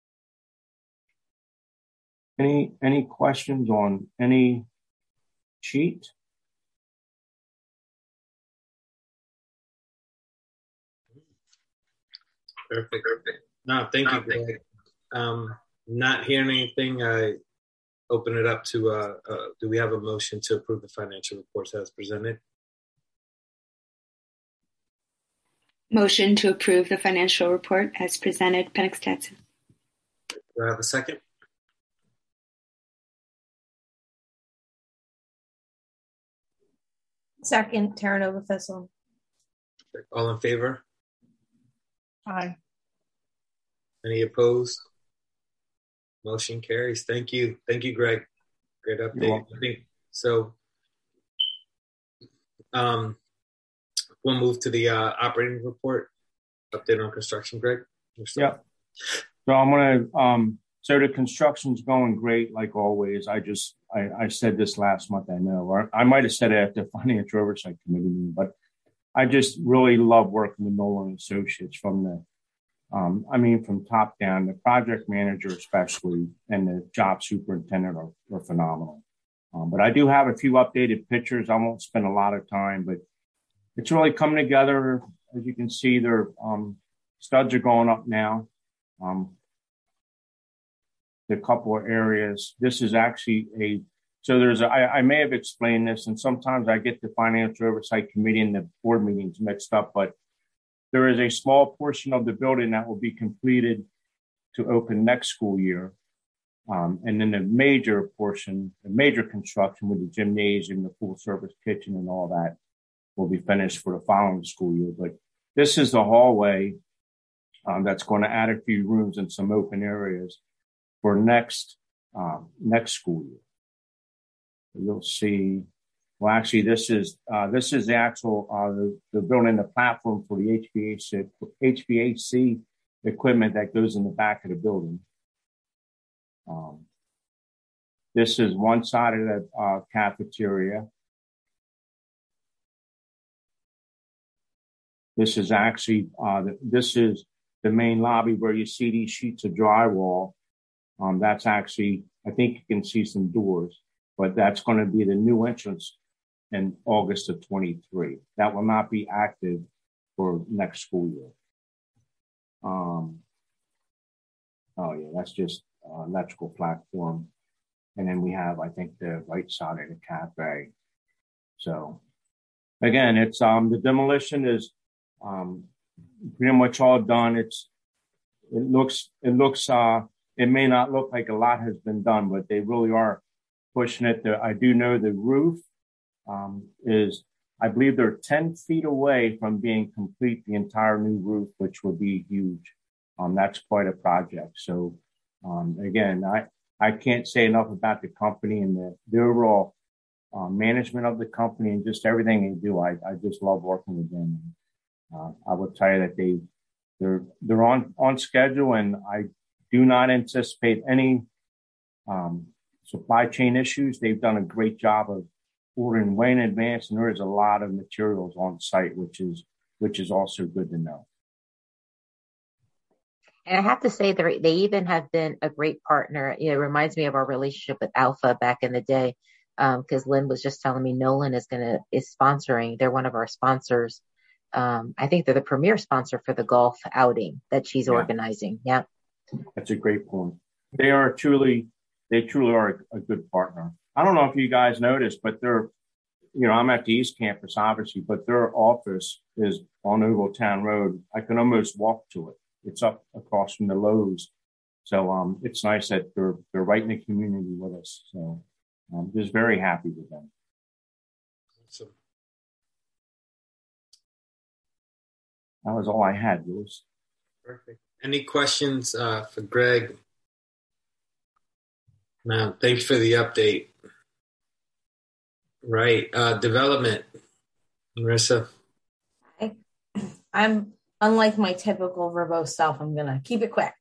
Any any questions on any sheet? Perfect. No, thank you, Greg. Um, not hearing anything, I open it up to, uh, uh, do we have a motion to approve the financial reports as presented? Motion to approve the financial report as presented, Penix Stetson. Do I have a second? Second, Terranova Thistle. All in favor? Aye. Any opposed? Motion carries. Thank you. Thank you, Greg. Great update. I think so. Um, we'll move to the uh, operating report. Update on construction, Greg. Yeah. So I'm going to, um, so the construction's going great, like always. I just, I, I said this last month, I know, or I might have said it at the Financial Oversight Committee meeting, but I just really love working with Nolan Associates from the, um, I mean, from top down. The project manager especially and the job superintendent are, are phenomenal. Um, but I do have a few updated pictures. I won't spend a lot of time, but it's really coming together. As you can see, their um, studs are going up now. Um, the couple of areas. This is actually a, so there's, a, I, I may have explained this, and sometimes I get the Financial Oversight Committee and the board meetings mixed up, but there is a small portion of the building that will be completed to open next school year. Um, and then the major portion, the major construction with the gymnasium, the full service kitchen and all that will be finished for the following school year. But this is the hallway um, that's going to add a few rooms and some open areas for next um, next school year. You'll see. Well, actually, this is uh, this is the actual uh, the, the building, the platform for the H V A C H V A C equipment that goes in the back of the building. Um, this is one side of the uh, cafeteria. This is actually uh, the, this is the main lobby where you see these sheets of drywall. Um, that's actually, I think you can see some doors, but that's going to be the new entrance in August of twenty-three. That will not be active for next school year. Um, oh yeah, that's just uh, electrical platform. And then we have, I think, the right side of the cafe. So again, it's um, the demolition is um, pretty much all done. It's, it looks, it looks, uh, it may not look like a lot has been done, but they really are pushing it. I do know the roof um, is, I believe they're ten feet away from being complete, the entire new roof, which would be huge. Um, that's quite a project. So um, again, I, I can't say enough about the company and the, the overall uh, management of the company and just everything they do. I, I just love working with them. Uh, I will tell you that they, they're, they're on, on schedule, and I do not anticipate any um, supply chain issues. They've done a great job of ordering way in advance, and there is a lot of materials on site, which is which is also good to know. And I have to say, they they even have been a great partner. You know, it reminds me of our relationship with Alpha back in the day, because um, Lynn was just telling me Nolan is gonna is sponsoring. They're one of our sponsors. Um, I think they're the premier sponsor for the golf outing that she's yeah. organizing. Yeah, that's a great point. They are truly, they truly are a, a good partner. I don't know if you guys noticed, but they're, you know, I'm at the East Campus, obviously, but their office is on Oval Town Road. I can almost walk to it. It's up across from the Lowe's. So um, it's nice that they're they're right in the community with us. So I'm just very happy with them. Awesome. That was all I had, Lewis. Perfect. Any questions uh, for Greg? No, thanks for the update. Right. Uh, development. Marissa. Hi. I'm unlike my typical verbose self. I'm going to keep it quick.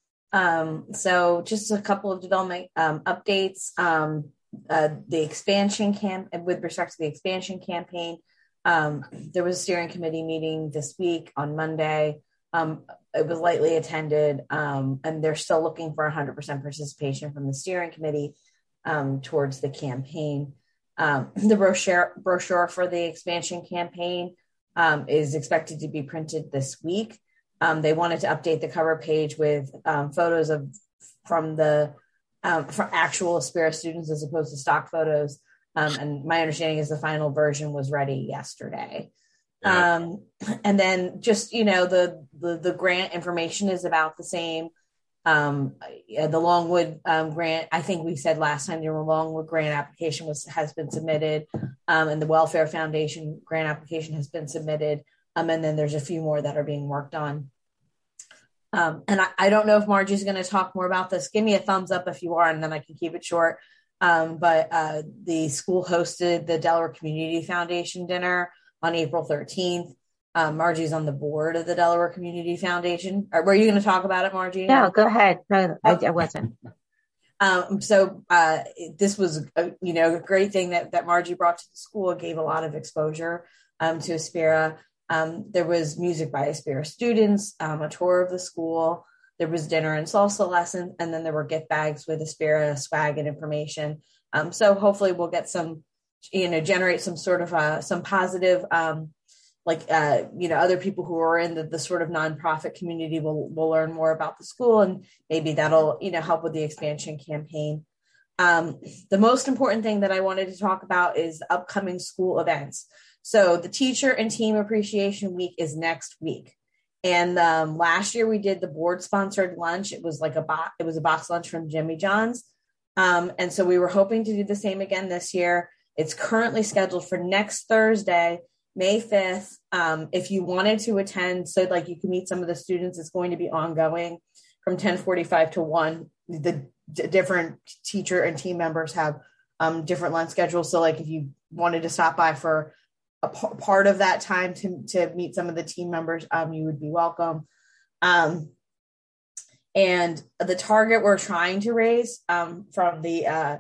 Um, so just a couple of development um, updates. Um, uh, the expansion camp, with respect to the expansion campaign, um, there was a steering committee meeting this week on Monday. Um, it was lightly attended, um, and they're still looking for one hundred percent participation from the steering committee um, towards the campaign. Um, the brochure, brochure for the expansion campaign um, is expected to be printed this week. Um, they wanted to update the cover page with um, photos of from the um, from actual Aspera students as opposed to stock photos. Um, and my understanding is the final version was ready yesterday. Yeah. Um, and then just, you know, the, the, the grant information is about the same. Um, the Longwood um, grant, I think we said last time the Longwood grant application was has been submitted, um, and the Welfare Foundation grant application has been submitted. Um, and then there's a few more that are being worked on. Um, and I, I don't know if Margie's going to talk more about this. Give me a thumbs up if you are, and then I can keep it short. Um, but uh, the school hosted the Delaware Community Foundation dinner on April thirteenth. Um, Margie's on the board of the Delaware Community Foundation. Or were you going to talk about it, Margie? No, go ahead. No, I, I wasn't. Um, so uh, this was, a, you know, a great thing that, that Margie brought to the school. It gave a lot of exposure um, to Aspera. Um, there was music by Aspera students, um, a tour of the school. There was dinner and salsa lessons, and then there were gift bags with Aspera swag and information. Um, so hopefully we'll get some, you know, generate some sort of uh, some positive, um, like, uh, you know, other people who are in the, the sort of nonprofit community will will learn more about the school, and maybe that'll, you know, help with the expansion campaign. Um, the most important thing that I wanted to talk about is the upcoming school events. So the Teacher and Team Appreciation Week is next week. And um, last year we did the board sponsored lunch. It was like a box, it was a box lunch from Jimmy John's. Um, and so we were hoping to do the same again this year. It's currently scheduled for next Thursday, May fifth. Um, if you wanted to attend, so like you can meet some of the students, it's going to be ongoing from ten forty-five to one. The d- different teacher and team members have um, different lunch schedules. So like if you wanted to stop by for a p- part of that time to, to meet some of the team members, um, you would be welcome. Um, and the target we're trying to raise um, from the uh,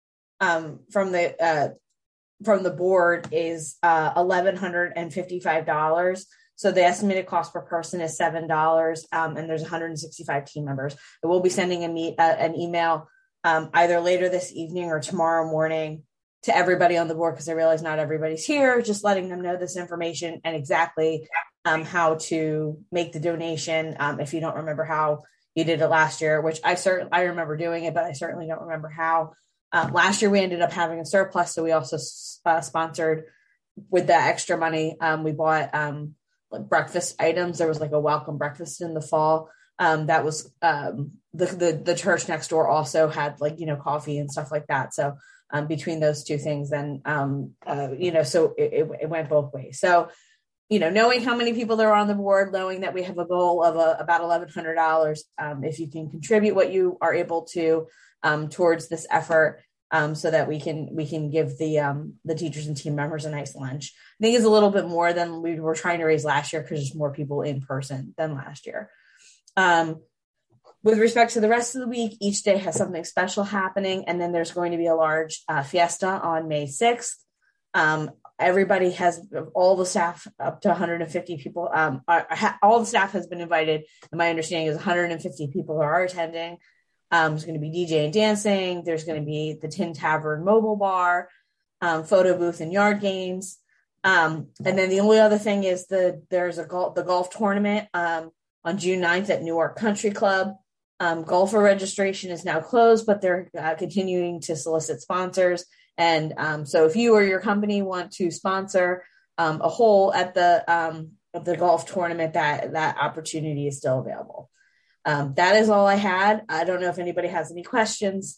um, from the uh, from the board is uh, one thousand one hundred fifty-five dollars. So the estimated cost per person is seven dollars, um, and there's one hundred sixty-five team members. I will be sending a meet, uh, an email um, either later this evening or tomorrow morning to everybody on the board, because I realize not everybody's here, just letting them know this information and exactly um, how to make the donation. Um, if you don't remember how you did it last year, which I certainly, I remember doing it, but I certainly don't remember how. Uh, last year we ended up having a surplus, so we also uh, sponsored with the extra money. Um, we bought um, like breakfast items. There was like a welcome breakfast in the fall. Um, that was um, the, the the church next door also had like, you know, coffee and stuff like that. So um, between those two things, then um, uh, you know, so it, it, it went both ways. So, you know, knowing how many people there are on the board, knowing that we have a goal of a, about eleven hundred dollars, um, if you can contribute what you are able to um, towards this effort, um, so that we can we can give the um, the teachers and team members a nice lunch. I think it's a little bit more than we were trying to raise last year, because there's more people in person than last year. Um, with respect to the rest of the week, each day has something special happening, and then there's going to be a large uh, fiesta on May sixth. Um, everybody has, all the staff, up to one hundred fifty people, um, are, all the staff has been invited, and my understanding is one hundred fifty people are attending. Um, there's going to be D J and dancing. There's going to be the Tin Tavern mobile bar, um, photo booth, and yard games. Um, and then the only other thing is the there's a golf the golf tournament um, on June ninth at Newark Country Club. Um, golfer registration is now closed, but they're uh, continuing to solicit sponsors. And um, so if you or your company want to sponsor um, a hole at the um, of the golf tournament, that that opportunity is still available. Um, that is all I had. I don't know if anybody has any questions.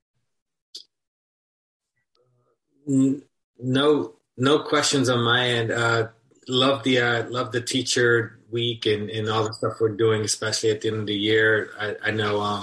No, no questions on my end. Uh, love the uh, love the teacher week and, and all the stuff we're doing, especially at the end of the year. I, I know um,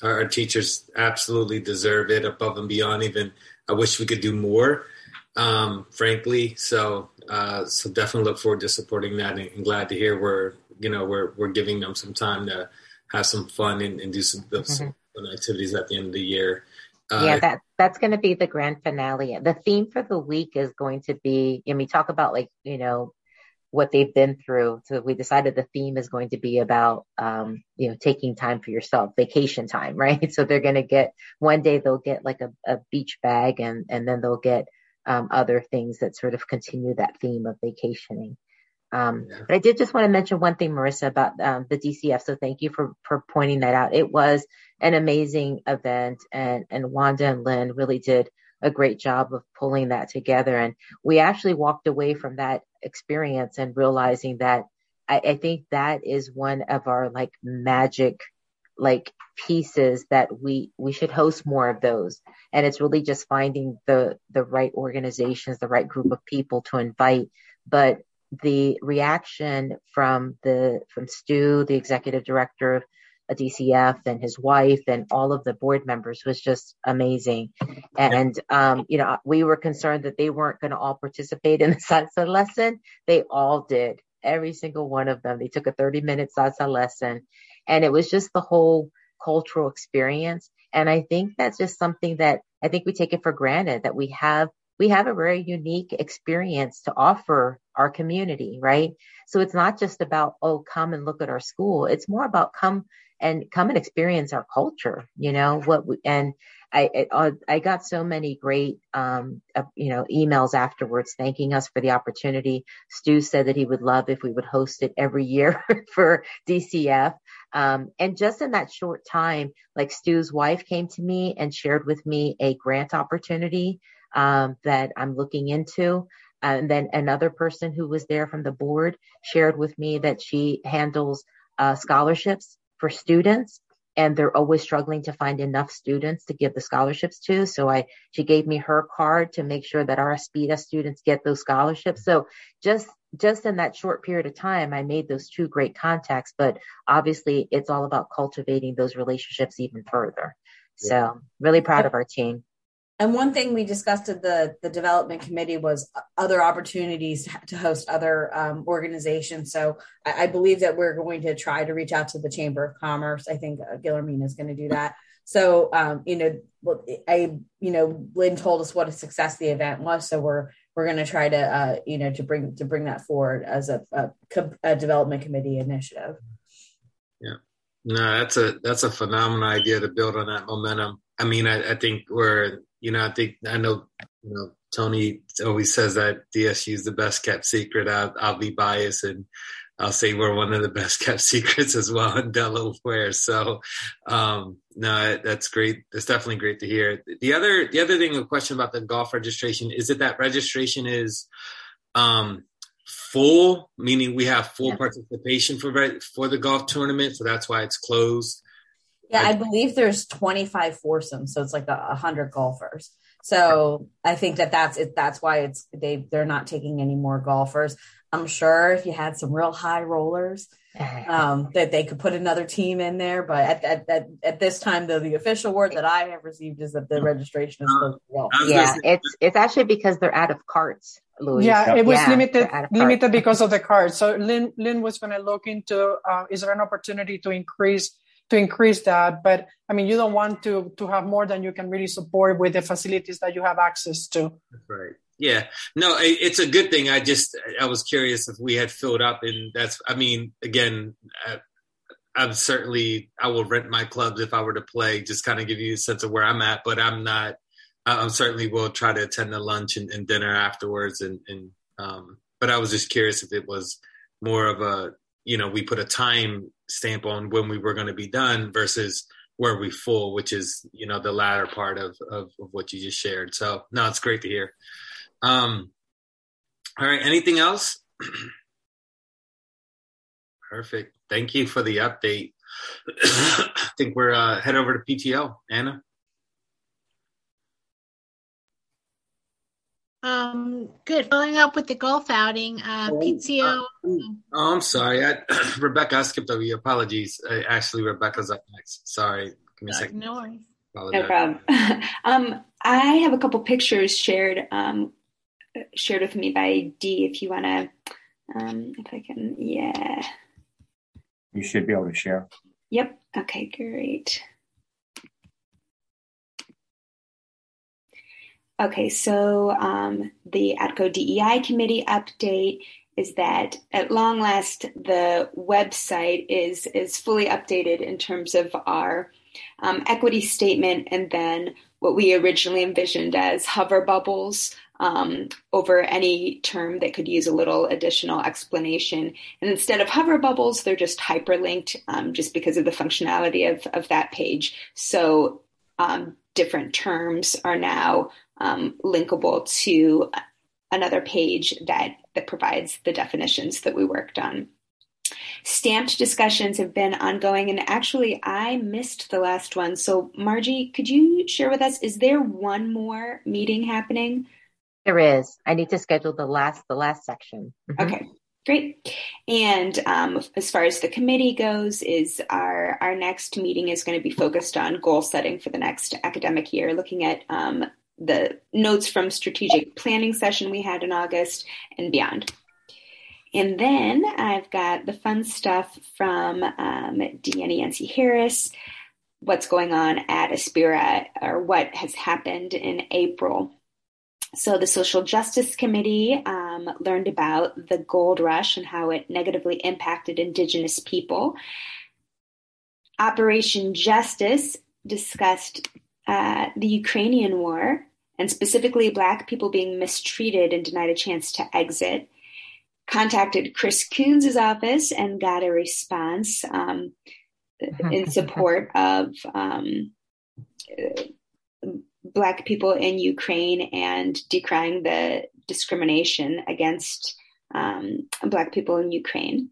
our, our teachers absolutely deserve it above and beyond. Even I wish we could do more, um, frankly. So, uh, so definitely look forward to supporting that, and, and glad to hear we're, you know, we're we're giving them some time to have some fun and, and do some, mm-hmm. some fun activities at the end of the year. Uh, yeah, that that's going to be the grand finale. The theme for the week is going to be, I mean, talk about like, you know, what they've been through. So we decided the theme is going to be about, um, you know, taking time for yourself, vacation time, right? So they're going to get, one day they'll get like a, a beach bag, and, and then they'll get um, other things that sort of continue that theme of vacationing. Um, yeah. But I did just want to mention one thing, Marissa, about um, the D C F. So thank you for, for pointing that out. It was an amazing event, and, and Wanda and Lynn really did a great job of pulling that together. And we actually walked away from that experience and realizing that I, I think that is one of our like magic, like pieces that we, we should host more of those. And it's really just finding the, the right organizations, the right group of people to invite. But the reaction from the, from Stu, the executive director of a D C F, and his wife and all of the board members was just amazing. And, um, you know, we were concerned that they weren't going to all participate in the salsa lesson. They all did. Every single one of them. They took a thirty minute salsa lesson, and it was just the whole cultural experience. And I think that's just something that I think we take it for granted, that we have we have a very unique experience to offer our community, right? So it's not just about, oh, come and look at our school. It's more about come and come and experience our culture, you know, what we, and I, I, I got so many great, um, uh, you know, emails afterwards thanking us for the opportunity. Stu said that he would love if we would host it every year for D C F. Um, and just in that short time, like Stu's wife came to me and shared with me a grant opportunity, um, that I'm looking into. And then another person who was there from the board shared with me that she handles, uh, scholarships for students, and they're always struggling to find enough students to give the scholarships to. So I, she gave me her card to make sure that our Aspida students get those scholarships. So just, just in that short period of time, I made those two great contacts, but obviously it's all about cultivating those relationships even further. Yeah. So really proud of our team. And one thing we discussed at the, the development committee was other opportunities to host other um, organizations. So I, I believe that we're going to try to reach out to the Chamber of Commerce. I think uh, Guillermina is going to do that. So, um, you know, I, you know, Lynn told us what a success the event was. So we're, we're going to try to, uh, you know, to bring, to bring that forward as a, a, a development committee initiative. Yeah, no, that's a, that's a phenomenal idea to build on that momentum. I mean, I, I think we're, You know, I think, I know, you know, Tony always says that D S U is the best kept secret. I'll, I'll be biased and I'll say we're one of the best kept secrets as well in Delaware. So, um, no, that's great. It's definitely great to hear. The other, the other thing, a question about the golf registration, is it that registration is, um, full, meaning we have full yeah. participation for, for the golf tournament. So that's why it's closed. Yeah, I believe there's twenty-five foursomes, so it's like a hundred golfers. So I think that that's it. That's why it's they they're not taking any more golfers. I'm sure if you had some real high rollers, um, that they could put another team in there. But at at at, at this time, though, the official word that I have received is that the registration is closed. Well, yeah, it's it's actually because they're out of carts. Louis. Yeah, it was yeah, limited limited because of the cards. So Lynn Lynn was going to look into uh, is there an opportunity to increase. to increase that. But I mean, you don't want to, to have more than you can really support with the facilities that you have access to. That's right. Yeah, no, it's a good thing. I just, I was curious if we had filled up, and that's, I mean, again, I, I'm certainly, I will rent my clubs if I were to play, just kind of give you a sense of where I'm at, but I'm not, I'm certainly will try to attend the lunch and, and dinner afterwards. And, and um, but I was just curious if it was more of a, you know, we put a time stamp on when we were going to be done versus were we full, which is, you know, the latter part of, of, of what you just shared. So no, it's great to hear. Um, all right. Anything else? Perfect. Thank you for the update. I think we're uh, head over to P T O. Anna? Um, good. Following up with the golf outing, uh, oh, P T O. Uh, oh, I'm sorry. I, Rebecca, I skipped over you. Apologies. Uh, actually, Rebecca's up next. Sorry. Give me a second. No worries. No problem. um, I have a couple pictures shared um, shared with me by Dee. If you want to, um, if I can, yeah. You should be able to share. Yep. Okay. Great. Okay, so um, the ATCO D E I committee update is that at long last, the website is, is fully updated in terms of our um, equity statement and then what we originally envisioned as hover bubbles um, over any term that could use a little additional explanation. And instead of hover bubbles, they're just hyperlinked um, just because of the functionality of, of that page. So um, different terms are now Um, linkable to another page that, that provides the definitions that we worked on. Stamped discussions have been ongoing, and actually I missed the last one. So Margie, could you share with us, is there one more meeting happening? There is. I need to schedule the last, the last section. Mm-hmm. Okay, great. And um, as far as the committee goes, is our, our next meeting is going to be focused on goal setting for the next academic year, looking at um, the notes from strategic planning session we had in August and beyond. And then I've got the fun stuff from um, Deanna Yancey Harris, what's going on at Aspira, or what has happened in April. So the Social Justice Committee um, learned about the gold rush and how it negatively impacted Indigenous people. Operation Justice discussed uh, the Ukrainian war, and specifically Black people being mistreated and denied a chance to exit. Contacted Chris Coons' office and got a response um, in support of um, Black people in Ukraine and decrying the discrimination against um, Black people in Ukraine.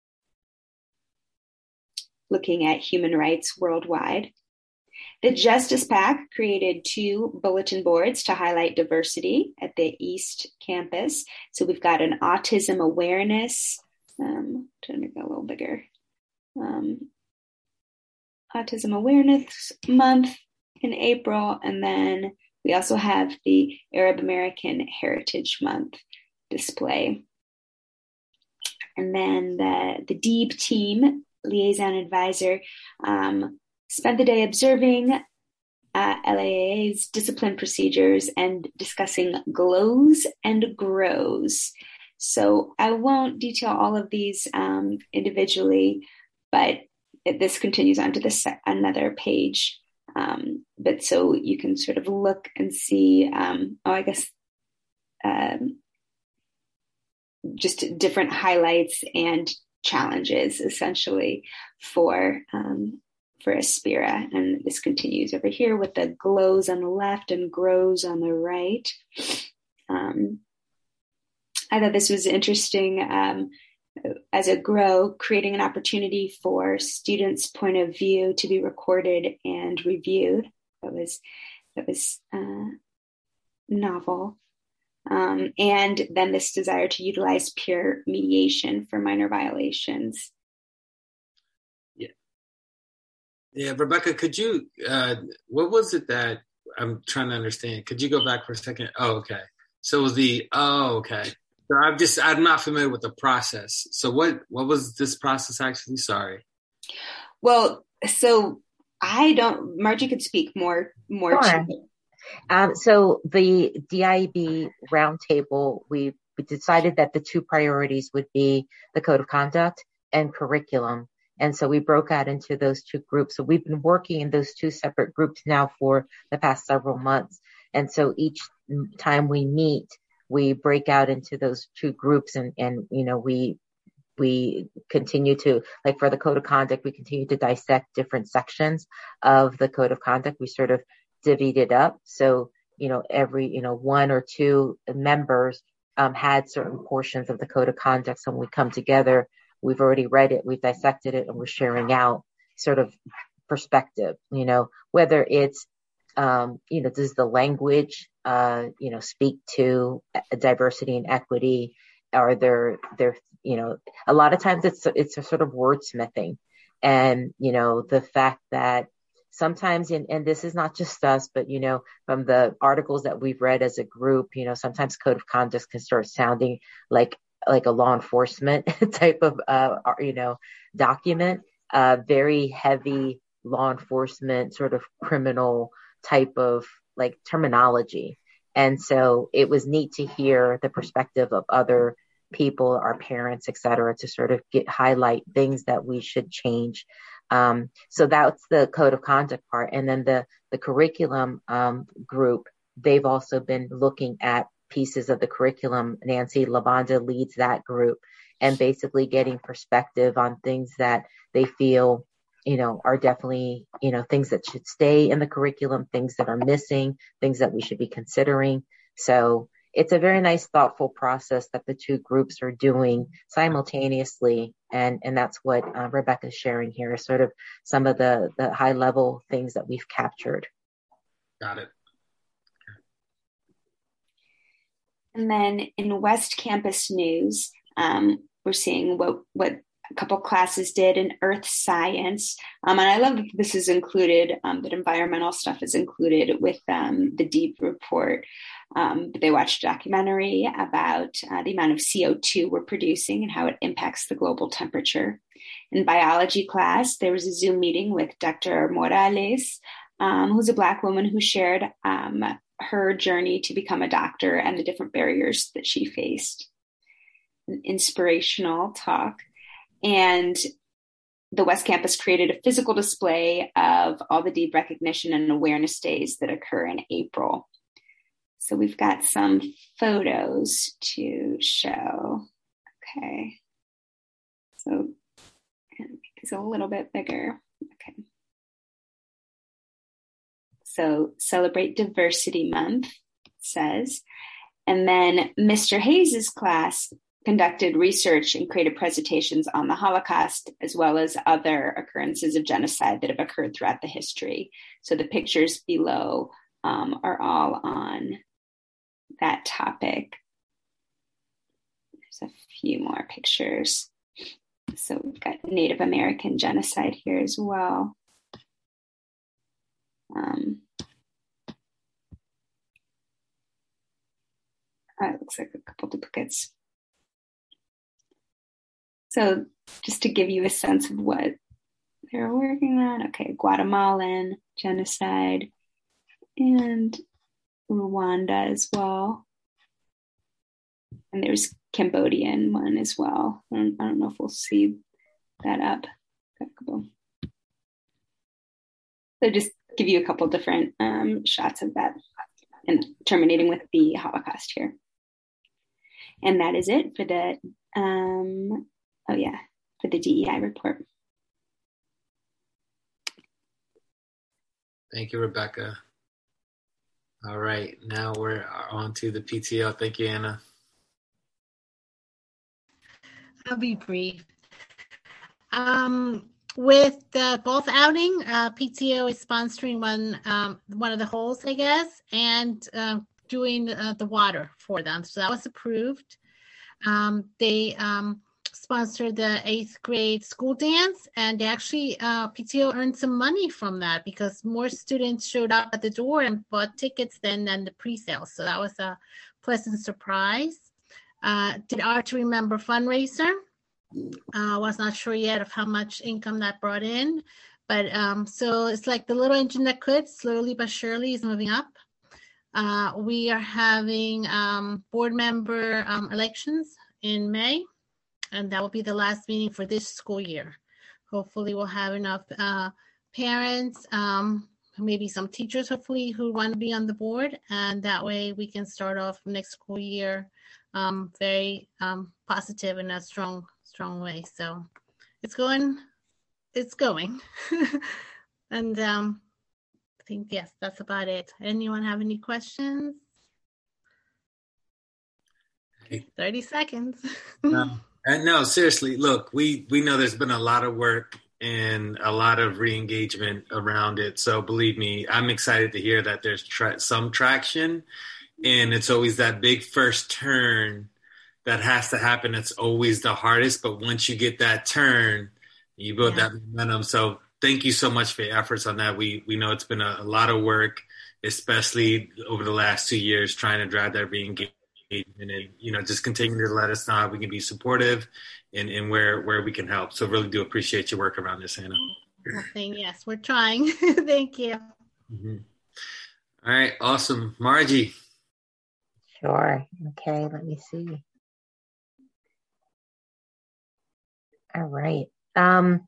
Looking at human rights worldwide. The Justice PAC created two bulletin boards to highlight diversity at the East Campus. So we've got an autism awareness, um, trying to go a little bigger, um, Autism Awareness Month in April, and then we also have the Arab American Heritage Month display. And then the, the DEEB team, liaison advisor, um, spent the day observing uh, L A A A's discipline procedures and discussing glows and grows. So I won't detail all of these um, individually, but it, this continues on to this another page. Um, but so you can sort of look and see, um, oh, I guess, um, just different highlights and challenges essentially for um, for Aspira. And this continues over here with the glows on the left and grows on the right. Um, I thought this was interesting um, as a grow, creating an opportunity for students' point of view to be recorded and reviewed. That was, that was uh, novel. Um, and then this desire to utilize peer mediation for minor violations. Yeah. Yeah, Rebecca, could you, uh, what was it that I'm trying to understand? Could you go back for a second? Oh, okay. So it was the, oh, okay. So I'm just, I'm not familiar with the process. So what, what was this process actually? Sorry. Well, so I don't, Margie could speak more, more Sure. to it. Um, so the D I E B roundtable, we, we decided that the two priorities would be the code of conduct and curriculum. And so we broke out into those two groups. So we've been working in those two separate groups now for the past several months. And so each time we meet, we break out into those two groups and, and, you know, we, we continue to, like for the code of conduct, we continue to dissect different sections of the code of conduct. We sort of divvied it up. So, you know, every, you know, one or two members um, had certain portions of the code of conduct. So when we come together, we've already read it, we've dissected it, and we're sharing out sort of perspective, you know, whether it's, um, you know, does the language, uh, you know, speak to diversity and equity? Are there, there, you know, a lot of times it's, it's a sort of wordsmithing. And, you know, the fact that sometimes, and, and this is not just us, but, you know, from the articles that we've read as a group, you know, sometimes code of conduct can start sounding like, like a law enforcement type of, uh, you know, document, uh, very heavy law enforcement sort of criminal type of like terminology. And so it was neat to hear the perspective of other people, our parents, et cetera, to sort of get highlight things that we should change. Um, so that's the code of conduct part. And then the, the curriculum um, group, they've also been looking at pieces of the curriculum. Nancy Lavonda leads that group and basically getting perspective on things that they feel, you know, are definitely, you know, things that should stay in the curriculum, things that are missing, things that we should be considering. So it's a very nice, thoughtful process that the two groups are doing simultaneously. And, and that's what uh, Rebecca's sharing here is sort of some of the, the high level things that we've captured. Got it. And then in West Campus news, um, we're seeing what, what a couple classes did in earth science. Um, and I love that this is included, um, that environmental stuff is included with um, the DEEP report. Um, but they watched a documentary about uh, the amount of C O two we're producing and how it impacts the global temperature. In biology class, there was a Zoom meeting with Doctor Morales, um, who's a Black woman who shared um, her journey to become a doctor and the different barriers that she faced. An inspirational talk. And the West Campus created a physical display of all the DEEP recognition and awareness days that occur in April. So we've got some photos to show. Okay. So it's a little bit bigger. Okay. So Celebrate Diversity Month, it says. And then Mister Hayes's class conducted research and created presentations on the Holocaust, as well as other occurrences of genocide that have occurred throughout the history. So the pictures below um, are all on that topic. There's a few more pictures. So we've got Native American genocide here as well. Um, uh, it looks like a couple duplicates. So just to give you a sense of what they're working on. Okay, Guatemalan genocide and Rwanda as well. And there's Cambodian one as well. I don't, I don't know if we'll see that up. So just give you a couple different um, shots of that and terminating with the Holocaust here. And that is it for the, um, oh yeah, for the D E I report. Thank you, Rebecca. All right, now we're on to the P T O. Thank you, Anna. I'll be brief. Um, with the golf outing, uh, P T O is sponsoring one um, one of the holes, I guess, and uh, doing uh, the water for them. So that was approved. Um, they um, sponsored the eighth grade school dance, and they actually uh, P T O earned some money from that because more students showed up at the door and bought tickets than than the pre-sale. So that was a pleasant surprise. Uh, did Art to Remember fundraiser. I uh, was not sure yet of how much income that brought in, but um, so it's like the little engine that could slowly but surely is moving up. Uh, we are having um, board member um, elections in May, and that will be the last meeting for this school year. Hopefully we'll have enough uh, parents, um, maybe some teachers, hopefully, who want to be on the board, and that way we can start off next school year um, very um, positive in a strong strong way. So it's going, it's going. And um, I think, yes, that's about it. Anyone have any questions? Hey. thirty seconds. No, and no, seriously, look, we, we know there's been a lot of work and a lot of re-engagement around it. So believe me, I'm excited to hear that there's tra- some traction, and it's always that big first turn that has to happen. It's always the hardest, but once you get that turn, you build yeah. that momentum. So thank you so much for your efforts on that. We we know it's been a, a lot of work, especially over the last two years, trying to drive that re-engagement, and you know, just continue to let us know how we can be supportive and, and where where we can help. So really do appreciate your work around this, Hannah. Nothing. Yes, we're trying. Thank you. Mm-hmm. All right, awesome, Margie. Sure. Okay, let me see. All right. Um,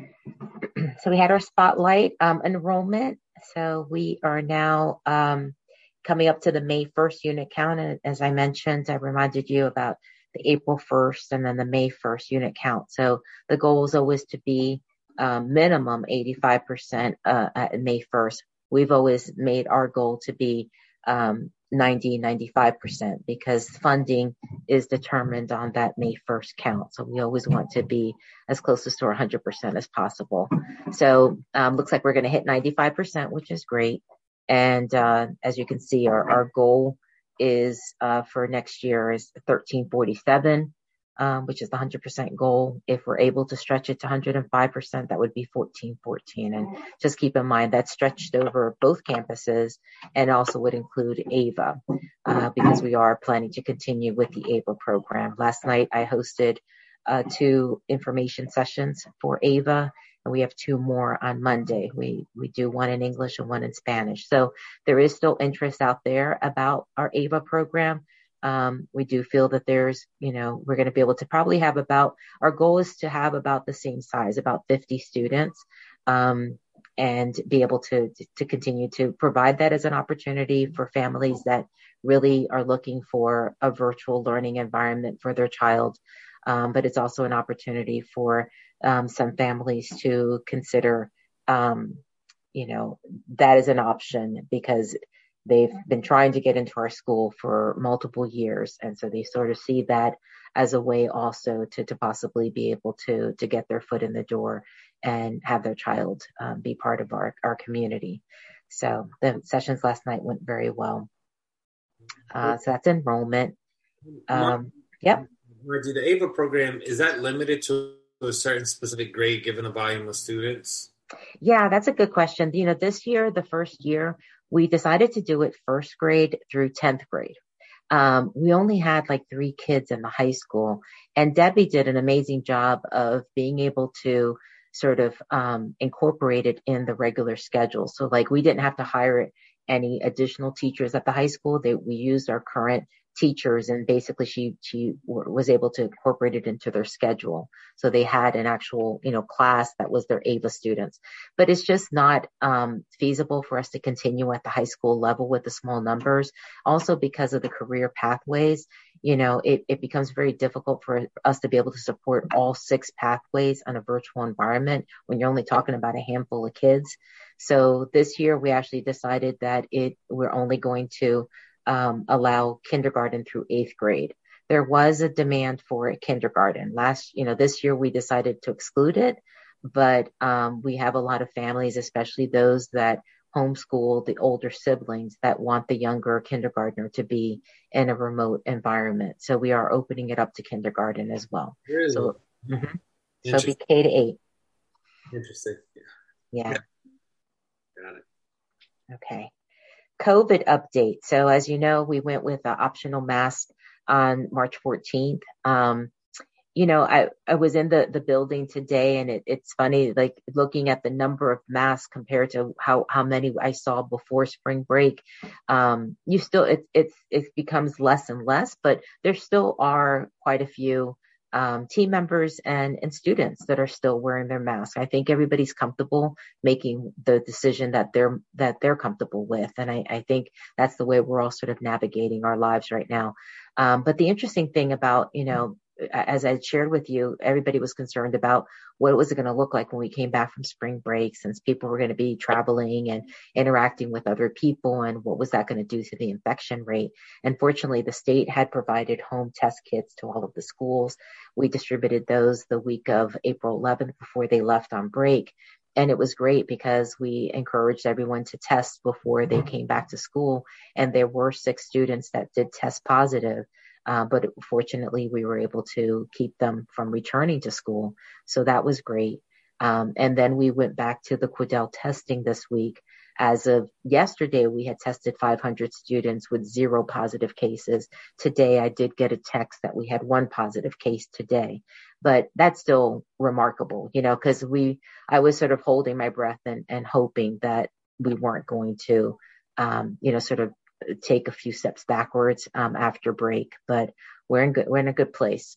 so we had our spotlight um, enrollment. So we are now um, coming up to the May first unit count. And as I mentioned, I reminded you about the April first and then the May first unit count. So the goal is always to be um, minimum eighty-five percent uh, at May first. We've always made our goal to be um, ninety, ninety-five percent because funding is determined on that May first count. So we always want to be as close to one hundred percent as possible. So um, looks like we're going to hit ninety-five percent, which is great. And uh, as you can see, our, our goal is uh, for next year is thirteen forty-seven, um, which is the one hundred percent goal. If we're able to stretch it to one hundred five percent, that would be fourteen fourteen. And just keep in mind that's stretched over both campuses and also would include AVA uh, because we are planning to continue with the AVA program. Last night I hosted uh, two information sessions for AVA, and we have two more on Monday. We we do one in English and one in Spanish. So there is still interest out there about our AVA program. Um, we do feel that there's, you know, we're going to be able to probably have about, our goal is to have about the same size, about fifty students, um, and be able to, to continue to provide that as an opportunity for families that really are looking for a virtual learning environment for their child. Um, but it's also an opportunity for um, some families to consider, um, you know, that is an option because they've been trying to get into our school for multiple years. And so they sort of see that as a way also to, to possibly be able to, to get their foot in the door and have their child um, be part of our, our community. So the sessions last night went very well. Uh, so that's enrollment. Um, yep. Margie, the AVA program, is that limited to a certain specific grade given a volume of students? Yeah, that's a good question. You know, this year, the first year, we decided to do it first grade through tenth grade. Um, we only had like three kids in the high school, and Debbie did an amazing job of being able to sort of um, incorporate it in the regular schedule. So like we didn't have to hire any additional teachers at the high school. They, we used our current teachers, and basically she she w- was able to incorporate it into their schedule. So they had an actual, you know, class that was their AVA students. But it's just not um, feasible for us to continue at the high school level with the small numbers. Also because of the career pathways, you know, it, it becomes very difficult for us to be able to support all six pathways on a virtual environment when you're only talking about a handful of kids. So this year we actually decided that it we're only going to Um, allow kindergarten through eighth grade. There was a demand for a kindergarten. Last, you know, this year we decided to exclude it, but um, we have a lot of families, especially those that homeschool the older siblings that want the younger kindergartner to be in a remote environment. So we are opening it up to kindergarten as well. Really? So, mm-hmm. so it'll be K to eight. Interesting. Yeah. yeah. Got it. Okay. COVID update. So as you know, we went with an optional mask on March fourteenth. Um, you know, I, I was in the, the building today, and it, it's funny, like looking at the number of masks compared to how, how many I saw before spring break. Um, you still, it, it's, it becomes less and less, but there still are quite a few Um, team members and, and students that are still wearing their masks. I think everybody's comfortable making the decision that they're that they're comfortable with, and I, I think that's the way we're all sort of navigating our lives right now. Um, but the interesting thing about, you know, as I shared with you, everybody was concerned about what was it going to look like when we came back from spring break, since people were going to be traveling and interacting with other people, and what was that going to do to the infection rate. And fortunately, the state had provided home test kits to all of the schools. We distributed those the week of April eleventh before they left on break. And it was great because we encouraged everyone to test before they came back to school. And there were six students that did test positive. Uh, but fortunately, we were able to keep them from returning to school. So that was great. Um, and then we went back to the Quidel testing this week. As of yesterday, we had tested five hundred students with zero positive cases. Today, I did get a text that we had one positive case today, but that's still remarkable, you know, because we, I was sort of holding my breath and, and hoping that we weren't going to, um, you know, sort of take a few steps backwards um, after break, but we're in good, we're in a good place.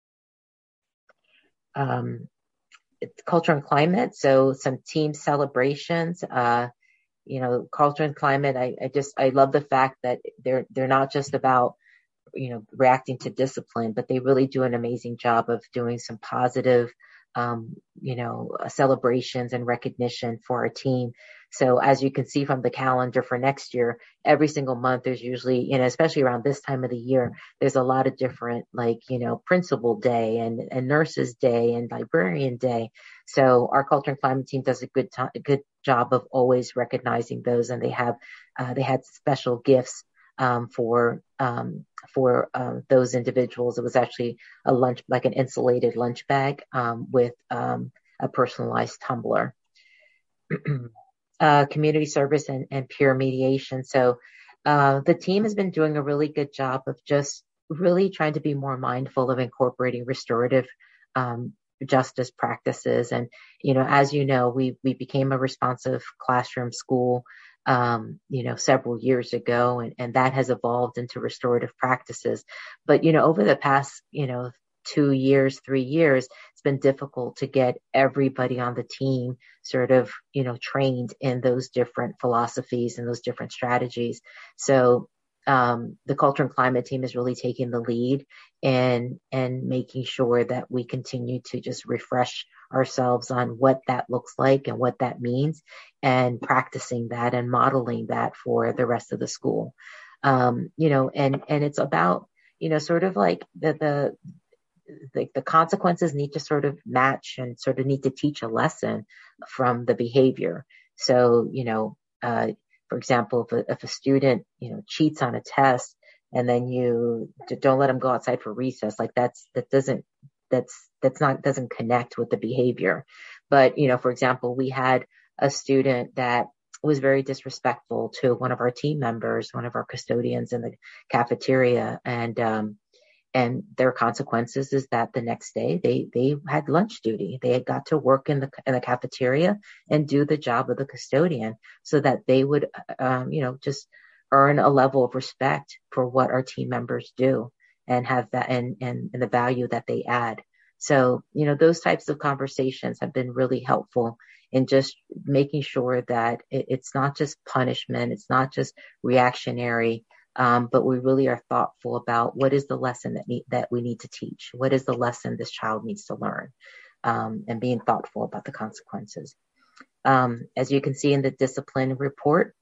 Um, it's culture and climate. So some team celebrations, uh, you know, culture and climate. I, I just, I love the fact that they're, they're not just about, you know, reacting to discipline, but they really do an amazing job of doing some positive, um, you know, celebrations and recognition for our team. So as you can see from the calendar for next year, every single month there's usually, you know, especially around this time of the year, there's a lot of different, like, you know, principal day and, and nurses day and librarian day. So our culture and climate team does a good time, a good job of always recognizing those. And they have, uh, they had special gifts um, for, um, for um, those individuals. It was actually a lunch, like an insulated lunch bag um, with um, a personalized tumbler. Uh, community service and, and peer mediation. So uh, the team has been doing a really good job of just really trying to be more mindful of incorporating restorative um, justice practices. And, you know, as you know, we we became a responsive classroom school, um, you know, several years ago, and, and that has evolved into restorative practices. But, you know, over the past, you know, two years, three years, it's been difficult to get everybody on the team sort of, you know, trained in those different philosophies and those different strategies. So um, the culture and climate team is really taking the lead and, and making sure that we continue to just refresh ourselves on what that looks like and what that means, and practicing that and modeling that for the rest of the school. Um, you know, and, and it's about, you know, sort of like the, the, The, the consequences need to sort of match and sort of need to teach a lesson from the behavior. So, you know, uh, for example, if a, if a student, you know, cheats on a test and then you don't let them go outside for recess, like that's, that doesn't, that's, that's not, doesn't connect with the behavior. But, you know, for example, we had a student that was very disrespectful to one of our team members, one of our custodians in the cafeteria. And, um, And their consequences is that the next day they, they had lunch duty. They had got to work in the in the cafeteria and do the job of the custodian so that they would, um, you know, just earn a level of respect for what our team members do and have that and, and, and the value that they add. So, you know, those types of conversations have been really helpful in just making sure that it, it's not just punishment. It's not just reactionary. Um, but we really are thoughtful about what is the lesson that need, that we need to teach. What is the lesson this child needs to learn, um, and being thoughtful about the consequences. Um, as you can see in the discipline report,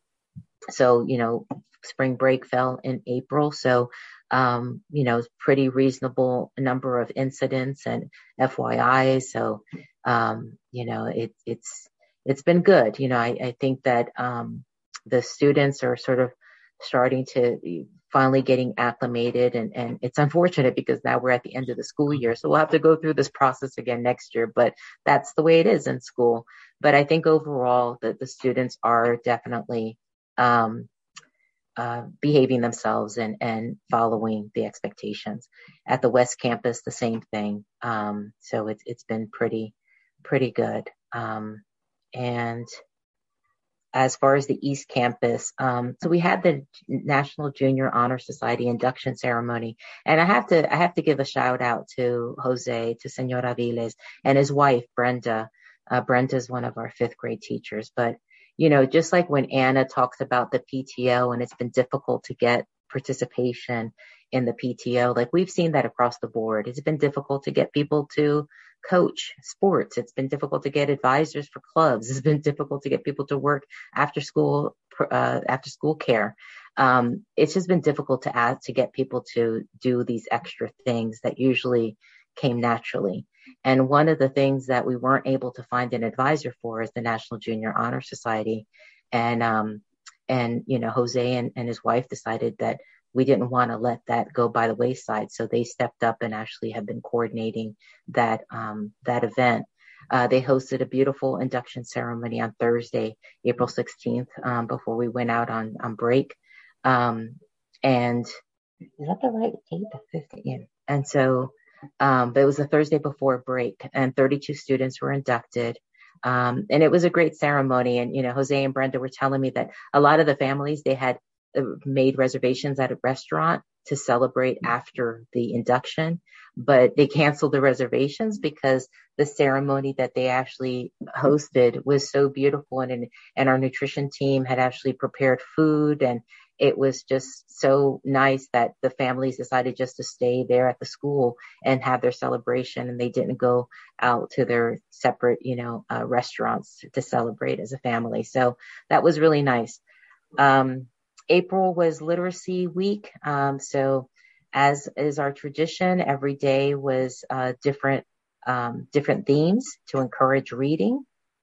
so, you know, spring break fell in April. So, um, you know, pretty reasonable number of incidents and F Y I. So, um, you know, it, it's, it's been good. You know, I, I think that um, the students are sort of starting to finally getting acclimated. And, and it's unfortunate because now we're at the end of the school year. So we'll have to go through this process again next year, but that's the way it is in school. But I think overall that the students are definitely um, uh, behaving themselves and, and following the expectations. At the West Campus, the same thing. Um, so it's, it's been pretty, pretty good. Um, and as far as the East Campus, um, so we had the National Junior Honor Society induction ceremony, and I have to I have to give a shout out to Jose, to Senor Aviles, and his wife Brenda. Uh, Brenda is one of our fifth grade teachers, but you know, just like when Anna talks about the P T O, and it's been difficult to get participation in the P T O, like we've seen that across the board. It's been difficult to get people to coach sports. It's been difficult to get advisors for clubs. It's been difficult to get people to work after school, uh, after school care. Um, it's just been difficult to add, to get people to do these extra things that usually came naturally. And one of the things that we weren't able to find an advisor for is the National Junior Honor Society. And, um, and, you know, Jose and, and his wife decided that we didn't want to let that go by the wayside. So they stepped up and actually have been coordinating that, um, that event. Uh, they hosted a beautiful induction ceremony on Thursday, April sixteenth, um, before we went out on, on break. Um, and is that the right date? The fifteenth? Yeah. And so, um, but it was the Thursday before break, and thirty-two students were inducted. Um, and it was a great ceremony. And, you know, Jose and Brenda were telling me that a lot of the families, they had made reservations at a restaurant to celebrate after the induction, but they canceled the reservations because the ceremony that they actually hosted was so beautiful. And, and our nutrition team had actually prepared food, and it was just so nice that the families decided just to stay there at the school and have their celebration, and they didn't go out to their separate, you know, uh, restaurants to celebrate as a family. So that was really nice. Um, April was Literacy Week. Um, so as is our tradition, every day was uh, different, um, different themes to encourage reading.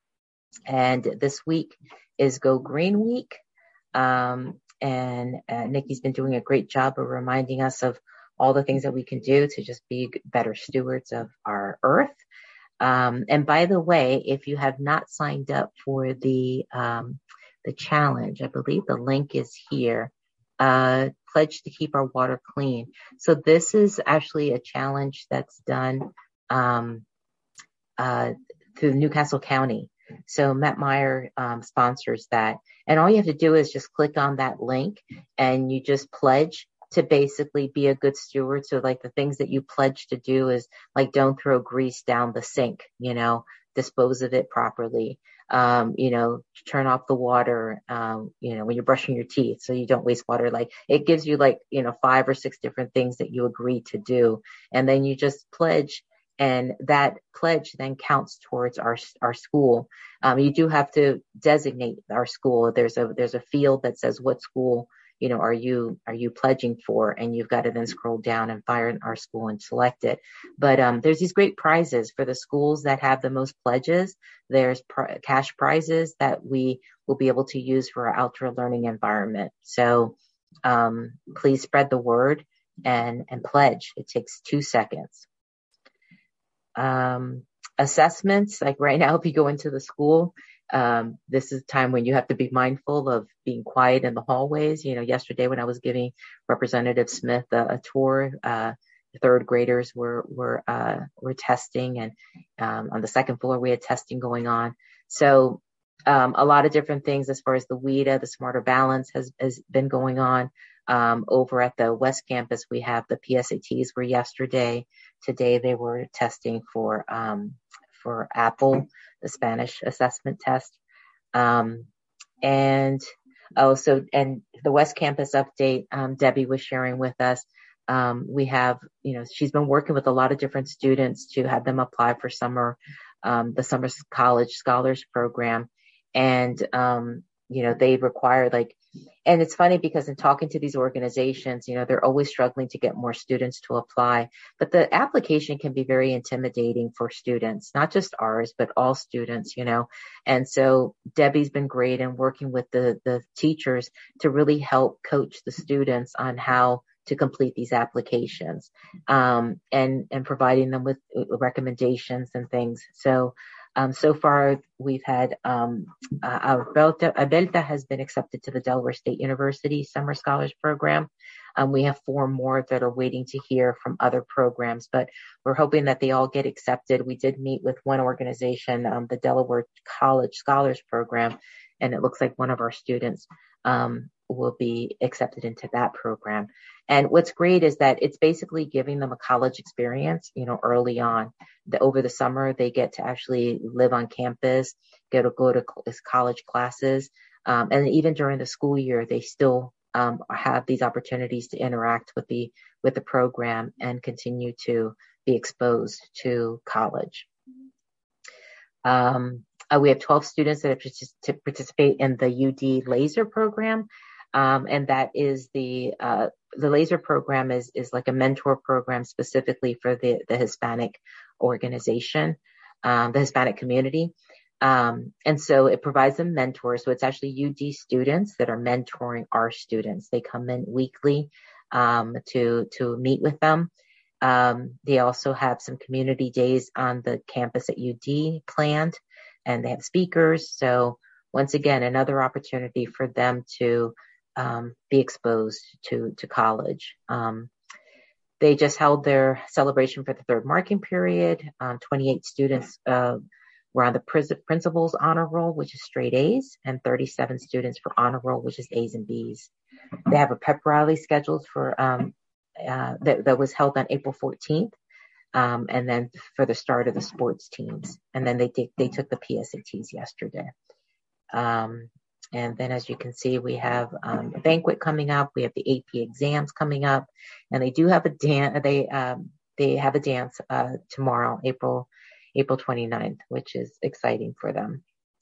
And this week is Go Green Week. Um, and uh, Nikki's been doing a great job of reminding us of all the things that we can do to just be better stewards of our earth. Um, and by the way, if you have not signed up for the um, the challenge, I believe the link is here. Uh, pledge to keep our water clean. So this is actually a challenge that's done um, uh, through Newcastle County. So Matt Meyer um, sponsors that. And all you have to do is just click on that link, and you just pledge to basically be a good steward. So like the things that you pledge to do is like, don't throw grease down the sink, you know, dispose of it properly. Um, you know, turn off the water, um, you know, when you're brushing your teeth, so you don't waste water. Like it gives you like, you know, five or six different things that you agree to do. And then you just pledge, and that pledge then counts towards our, our school. Um, you do have to designate our school. There's a, there's a field that says what school, you know, are you, are you pledging for? And you've got to then scroll down and find our school and select it. But, um, there's these great prizes for the schools that have the most pledges. There's pr- cash prizes that we will be able to use for our outdoor learning environment. So, um, please spread the word and, and pledge. It takes two seconds. Um, assessments, like right now, if you go into the school, Um, this is a time when you have to be mindful of being quiet in the hallways. You know, yesterday when I was giving Representative Smith a, a tour, uh, third graders were, were, uh, were testing, and, um, on the second floor, we had testing going on. So, um, a lot of different things as far as the W I D A, the Smarter Balance has, has been going on. Um, over at the West Campus, we have the P S A Ts were yesterday. Today they were testing for, um, for Apple, the Spanish assessment test. Um, and also, and the West Campus update, um, Debbie was sharing with us. Um, we have, you know, she's been working with a lot of different students to have them apply for summer, um, the Summer College Scholars Program. And, um, you know, they require like, and it's funny because in talking to these organizations, you know, they're always struggling to get more students to apply, but the application can be very intimidating for students, not just ours, but all students, you know. And so Debbie's been great in working with the, the teachers to really help coach the students on how to complete these applications, um, and, and providing them with recommendations and things. So, Um, so far, we've had um, uh, Abelta, Abelta has been accepted to the Delaware State University Summer Scholars Program. Um, we have four more that are waiting to hear from other programs, but we're hoping that they all get accepted. We did meet with one organization, um, the Delaware College Scholars Program, and it looks like one of our students um, will be accepted into that program. And what's great is that it's basically giving them a college experience, you know, early on. The, over the summer, they get to actually live on campus, get to go to college classes. Um, and even during the school year, they still um, have these opportunities to interact with the, with the program and continue to be exposed to college. Um, uh, we have twelve students that have to participate in the U D LASER program. Um, and that is the, uh, the LASER program is, is like a mentor program specifically for the, the Hispanic organization, um, the Hispanic community. Um, and so it provides them mentors. So it's actually U D students that are mentoring our students. They come in weekly, um, to, to meet with them. Um, they also have some community days on the campus at U D planned, and they have speakers. So once again, another opportunity for them to um, be exposed to, to college. Um, they just held their celebration for the third marking period. Um, twenty-eight students uh, were on the principal's honor roll, which is straight A's, and thirty-seven students for honor roll, which is A's and B's. They have a pep rally scheduled for um, uh, that, that was held on April fourteenth, um, and then for the start of the sports teams. And then they take, they took the P S A Ts yesterday. Um, and then, as you can see, we have um, a banquet coming up. We have the A P exams coming up, and they do have a dance. They um, they have a dance uh, tomorrow, April April twenty-ninth, which is exciting for them.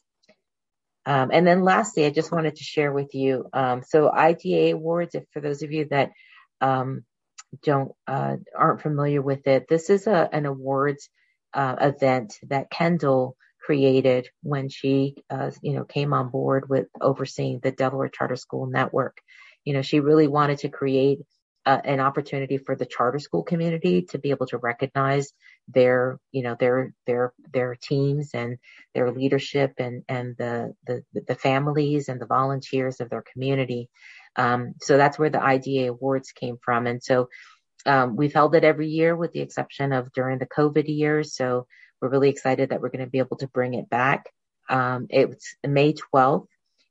Um, and then lastly, I just wanted to share with you. Um, so I D A Awards, if for those of you that um, don't uh, aren't familiar with it, this is a, an awards uh, event that Kendall created when she, uh, you know, came on board with overseeing the Delaware Charter School Network. You know, she really wanted to create uh, an opportunity for the charter school community to be able to recognize their, you know, their their their teams and their leadership and and the the the families and the volunteers of their community. Um, so that's where the I D A Awards came from, and so um, we've held it every year with the exception of during the COVID years. So we're really excited that we're going to be able to bring it back. Um, it's May twelfth,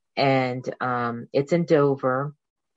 and um, it's in Dover.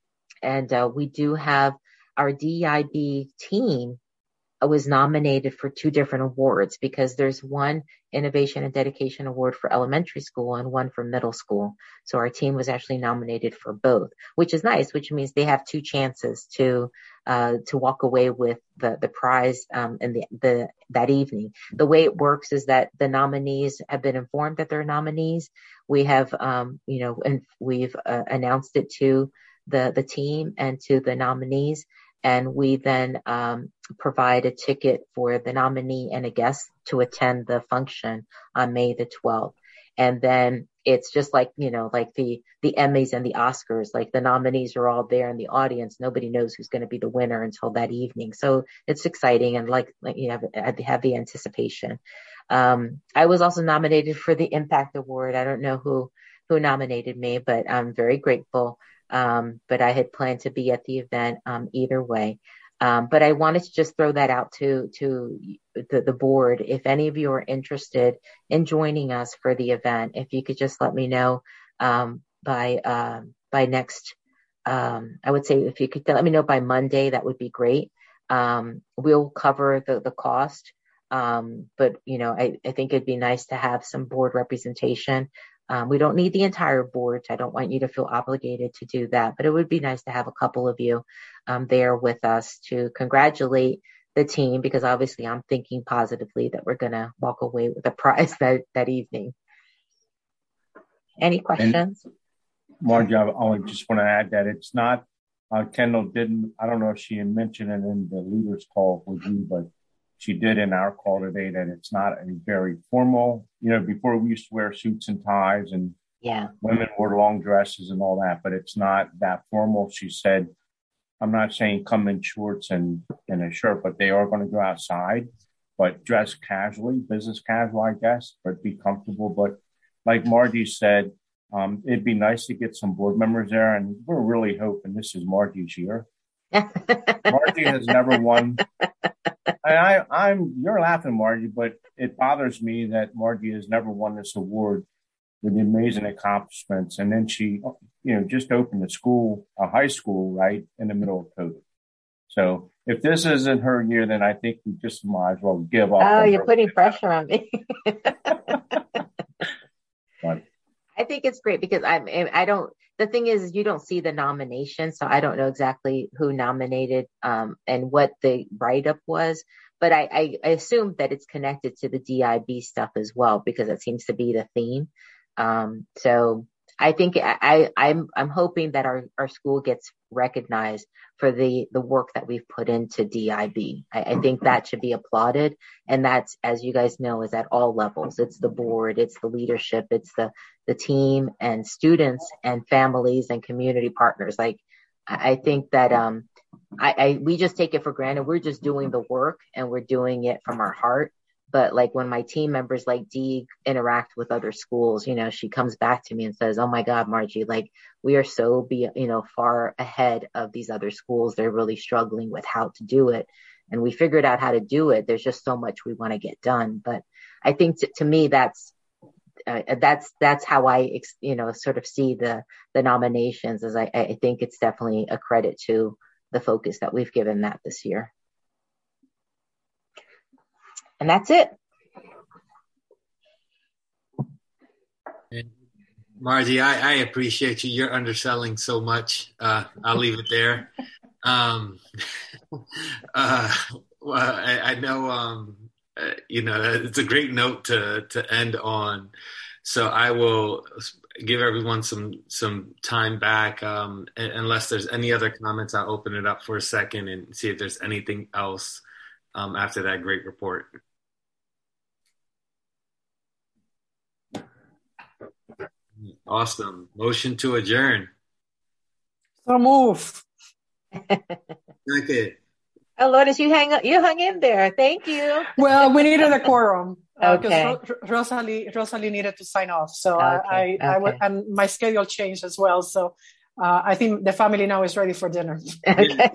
And uh, we do have our D E I B team was nominated for two different awards because there's one Innovation and Dedication Award for elementary school and one for middle school. So our team was actually nominated for both, which is nice, which means they have two chances to uh, to walk away with the the prize um, in the, the that evening. The way it works is that the nominees have been informed that they're nominees. We have, um, you know, and we've uh, announced it to the the team and to the nominees. And we then um, provide a ticket for the nominee and a guest to attend the function on May the twelfth. And then it's just like, you know, like the, the Emmys and the Oscars, like the nominees are all there in the audience. Nobody knows who's going to be the winner until that evening. So it's exciting. And like, like you have, have the anticipation. Um, I was also nominated for the Impact Award. I don't know who, who nominated me, but I'm very grateful. Um, but I had planned to be at the event um, either way. Um, but I wanted to just throw that out to to the, the board. If any of you are interested in joining us for the event, if you could just let me know um, by uh, by next, um, I would say if you could let me know by Monday, that would be great. Um, we'll cover the, the cost. Um, but, you know, I, I think it'd be nice to have some board representation. Um, we don't need the entire board. I don't want you to feel obligated to do that, but it would be nice to have a couple of you um, there with us to congratulate the team, because obviously I'm thinking positively that we're going to walk away with a prize that, that evening. Any questions? And Margie, I, I just want to add that it's not, uh, Kendall didn't, I don't know if she had mentioned it in the leaders call with you, but she did in our call today that it's not a very formal, you know, before we used to wear suits and ties and yeah, women wore long dresses and all that, but it's not that formal. She said, I'm not saying come in shorts and, and a shirt, but they are going to go outside, but dress casually, business casual, I guess, but be comfortable. But like Margie said, um, it'd be nice to get some board members there. And we're really hoping this is Margie's year. Margie has never won. I, I'm, you're laughing, Margie, but it bothers me that Margie has never won this award with the amazing accomplishments. And then she, you know, just opened a school, a high school, right in the middle of COVID. So if this isn't her year, then I think we just might as well give up. Oh, you're putting pressure on me. But, I think it's great because I'm, I don't, the thing is, you don't see the nomination, so I don't know exactly who nominated um, and what the write-up was, but I, I, I assume that it's connected to the D I B stuff as well, because it seems to be the theme. Um, so I think I, I, I'm, I'm hoping that our, our school gets recognized for the, the work that we've put into D I B. I, I think that should be applauded. And that's, as you guys know, is at all levels. It's the board, it's the leadership, it's the, the team and students and families and community partners. Like, I think that, um, I, I we just take it for granted. We're just doing the work and we're doing it from our heart. But like when my team members like Dee interact with other schools, you know, she comes back to me and says, oh my God, Margie, like we are so be, you know, far ahead of these other schools. They're really struggling with how to do it. And we figured out how to do it. There's just so much we want to get done. But I think t- to me, that's, uh, that's, that's how I, you know, sort of see the, the nominations as I, I think it's definitely a credit to the focus that we've given that this year. And that's it. And Margie, I, I appreciate you. You're underselling so much. Uh, I'll leave it there. Um, uh, well, I, I know, um, uh, you know, it's a great note to, to end on. So I will give everyone some, some time back. Um, unless there's any other comments, I'll open it up for a second and see if there's anything else um, after that great report. Awesome. Motion to adjourn. So move. Okay. Oh, Lourdes, you hang up, you hung in there. Thank you. Well, we needed a quorum because Okay. uh, Ro- Rosalie Rosalie needed to sign off. So Okay, I, I, I w- okay. and my schedule changed as well. So uh, I think the family now is ready for dinner. Okay.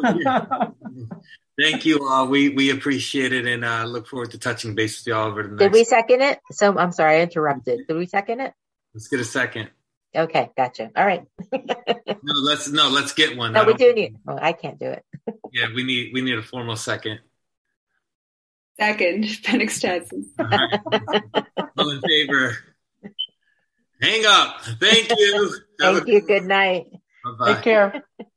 Thank you all. We we appreciate it and uh, look forward to touching base with you all over the next. Did we second it? So I'm sorry, I interrupted. Did we second it? Let's get a second. Okay, gotcha. All right. No, let's no, let's get one. No, I we don't- do need. Well, I can't do it. Yeah, we need we need a formal second. Second, Penix Johnson. All right. All in favor? Hang up. Thank you. Have Thank a- you. Good night. Bye-bye. Take care.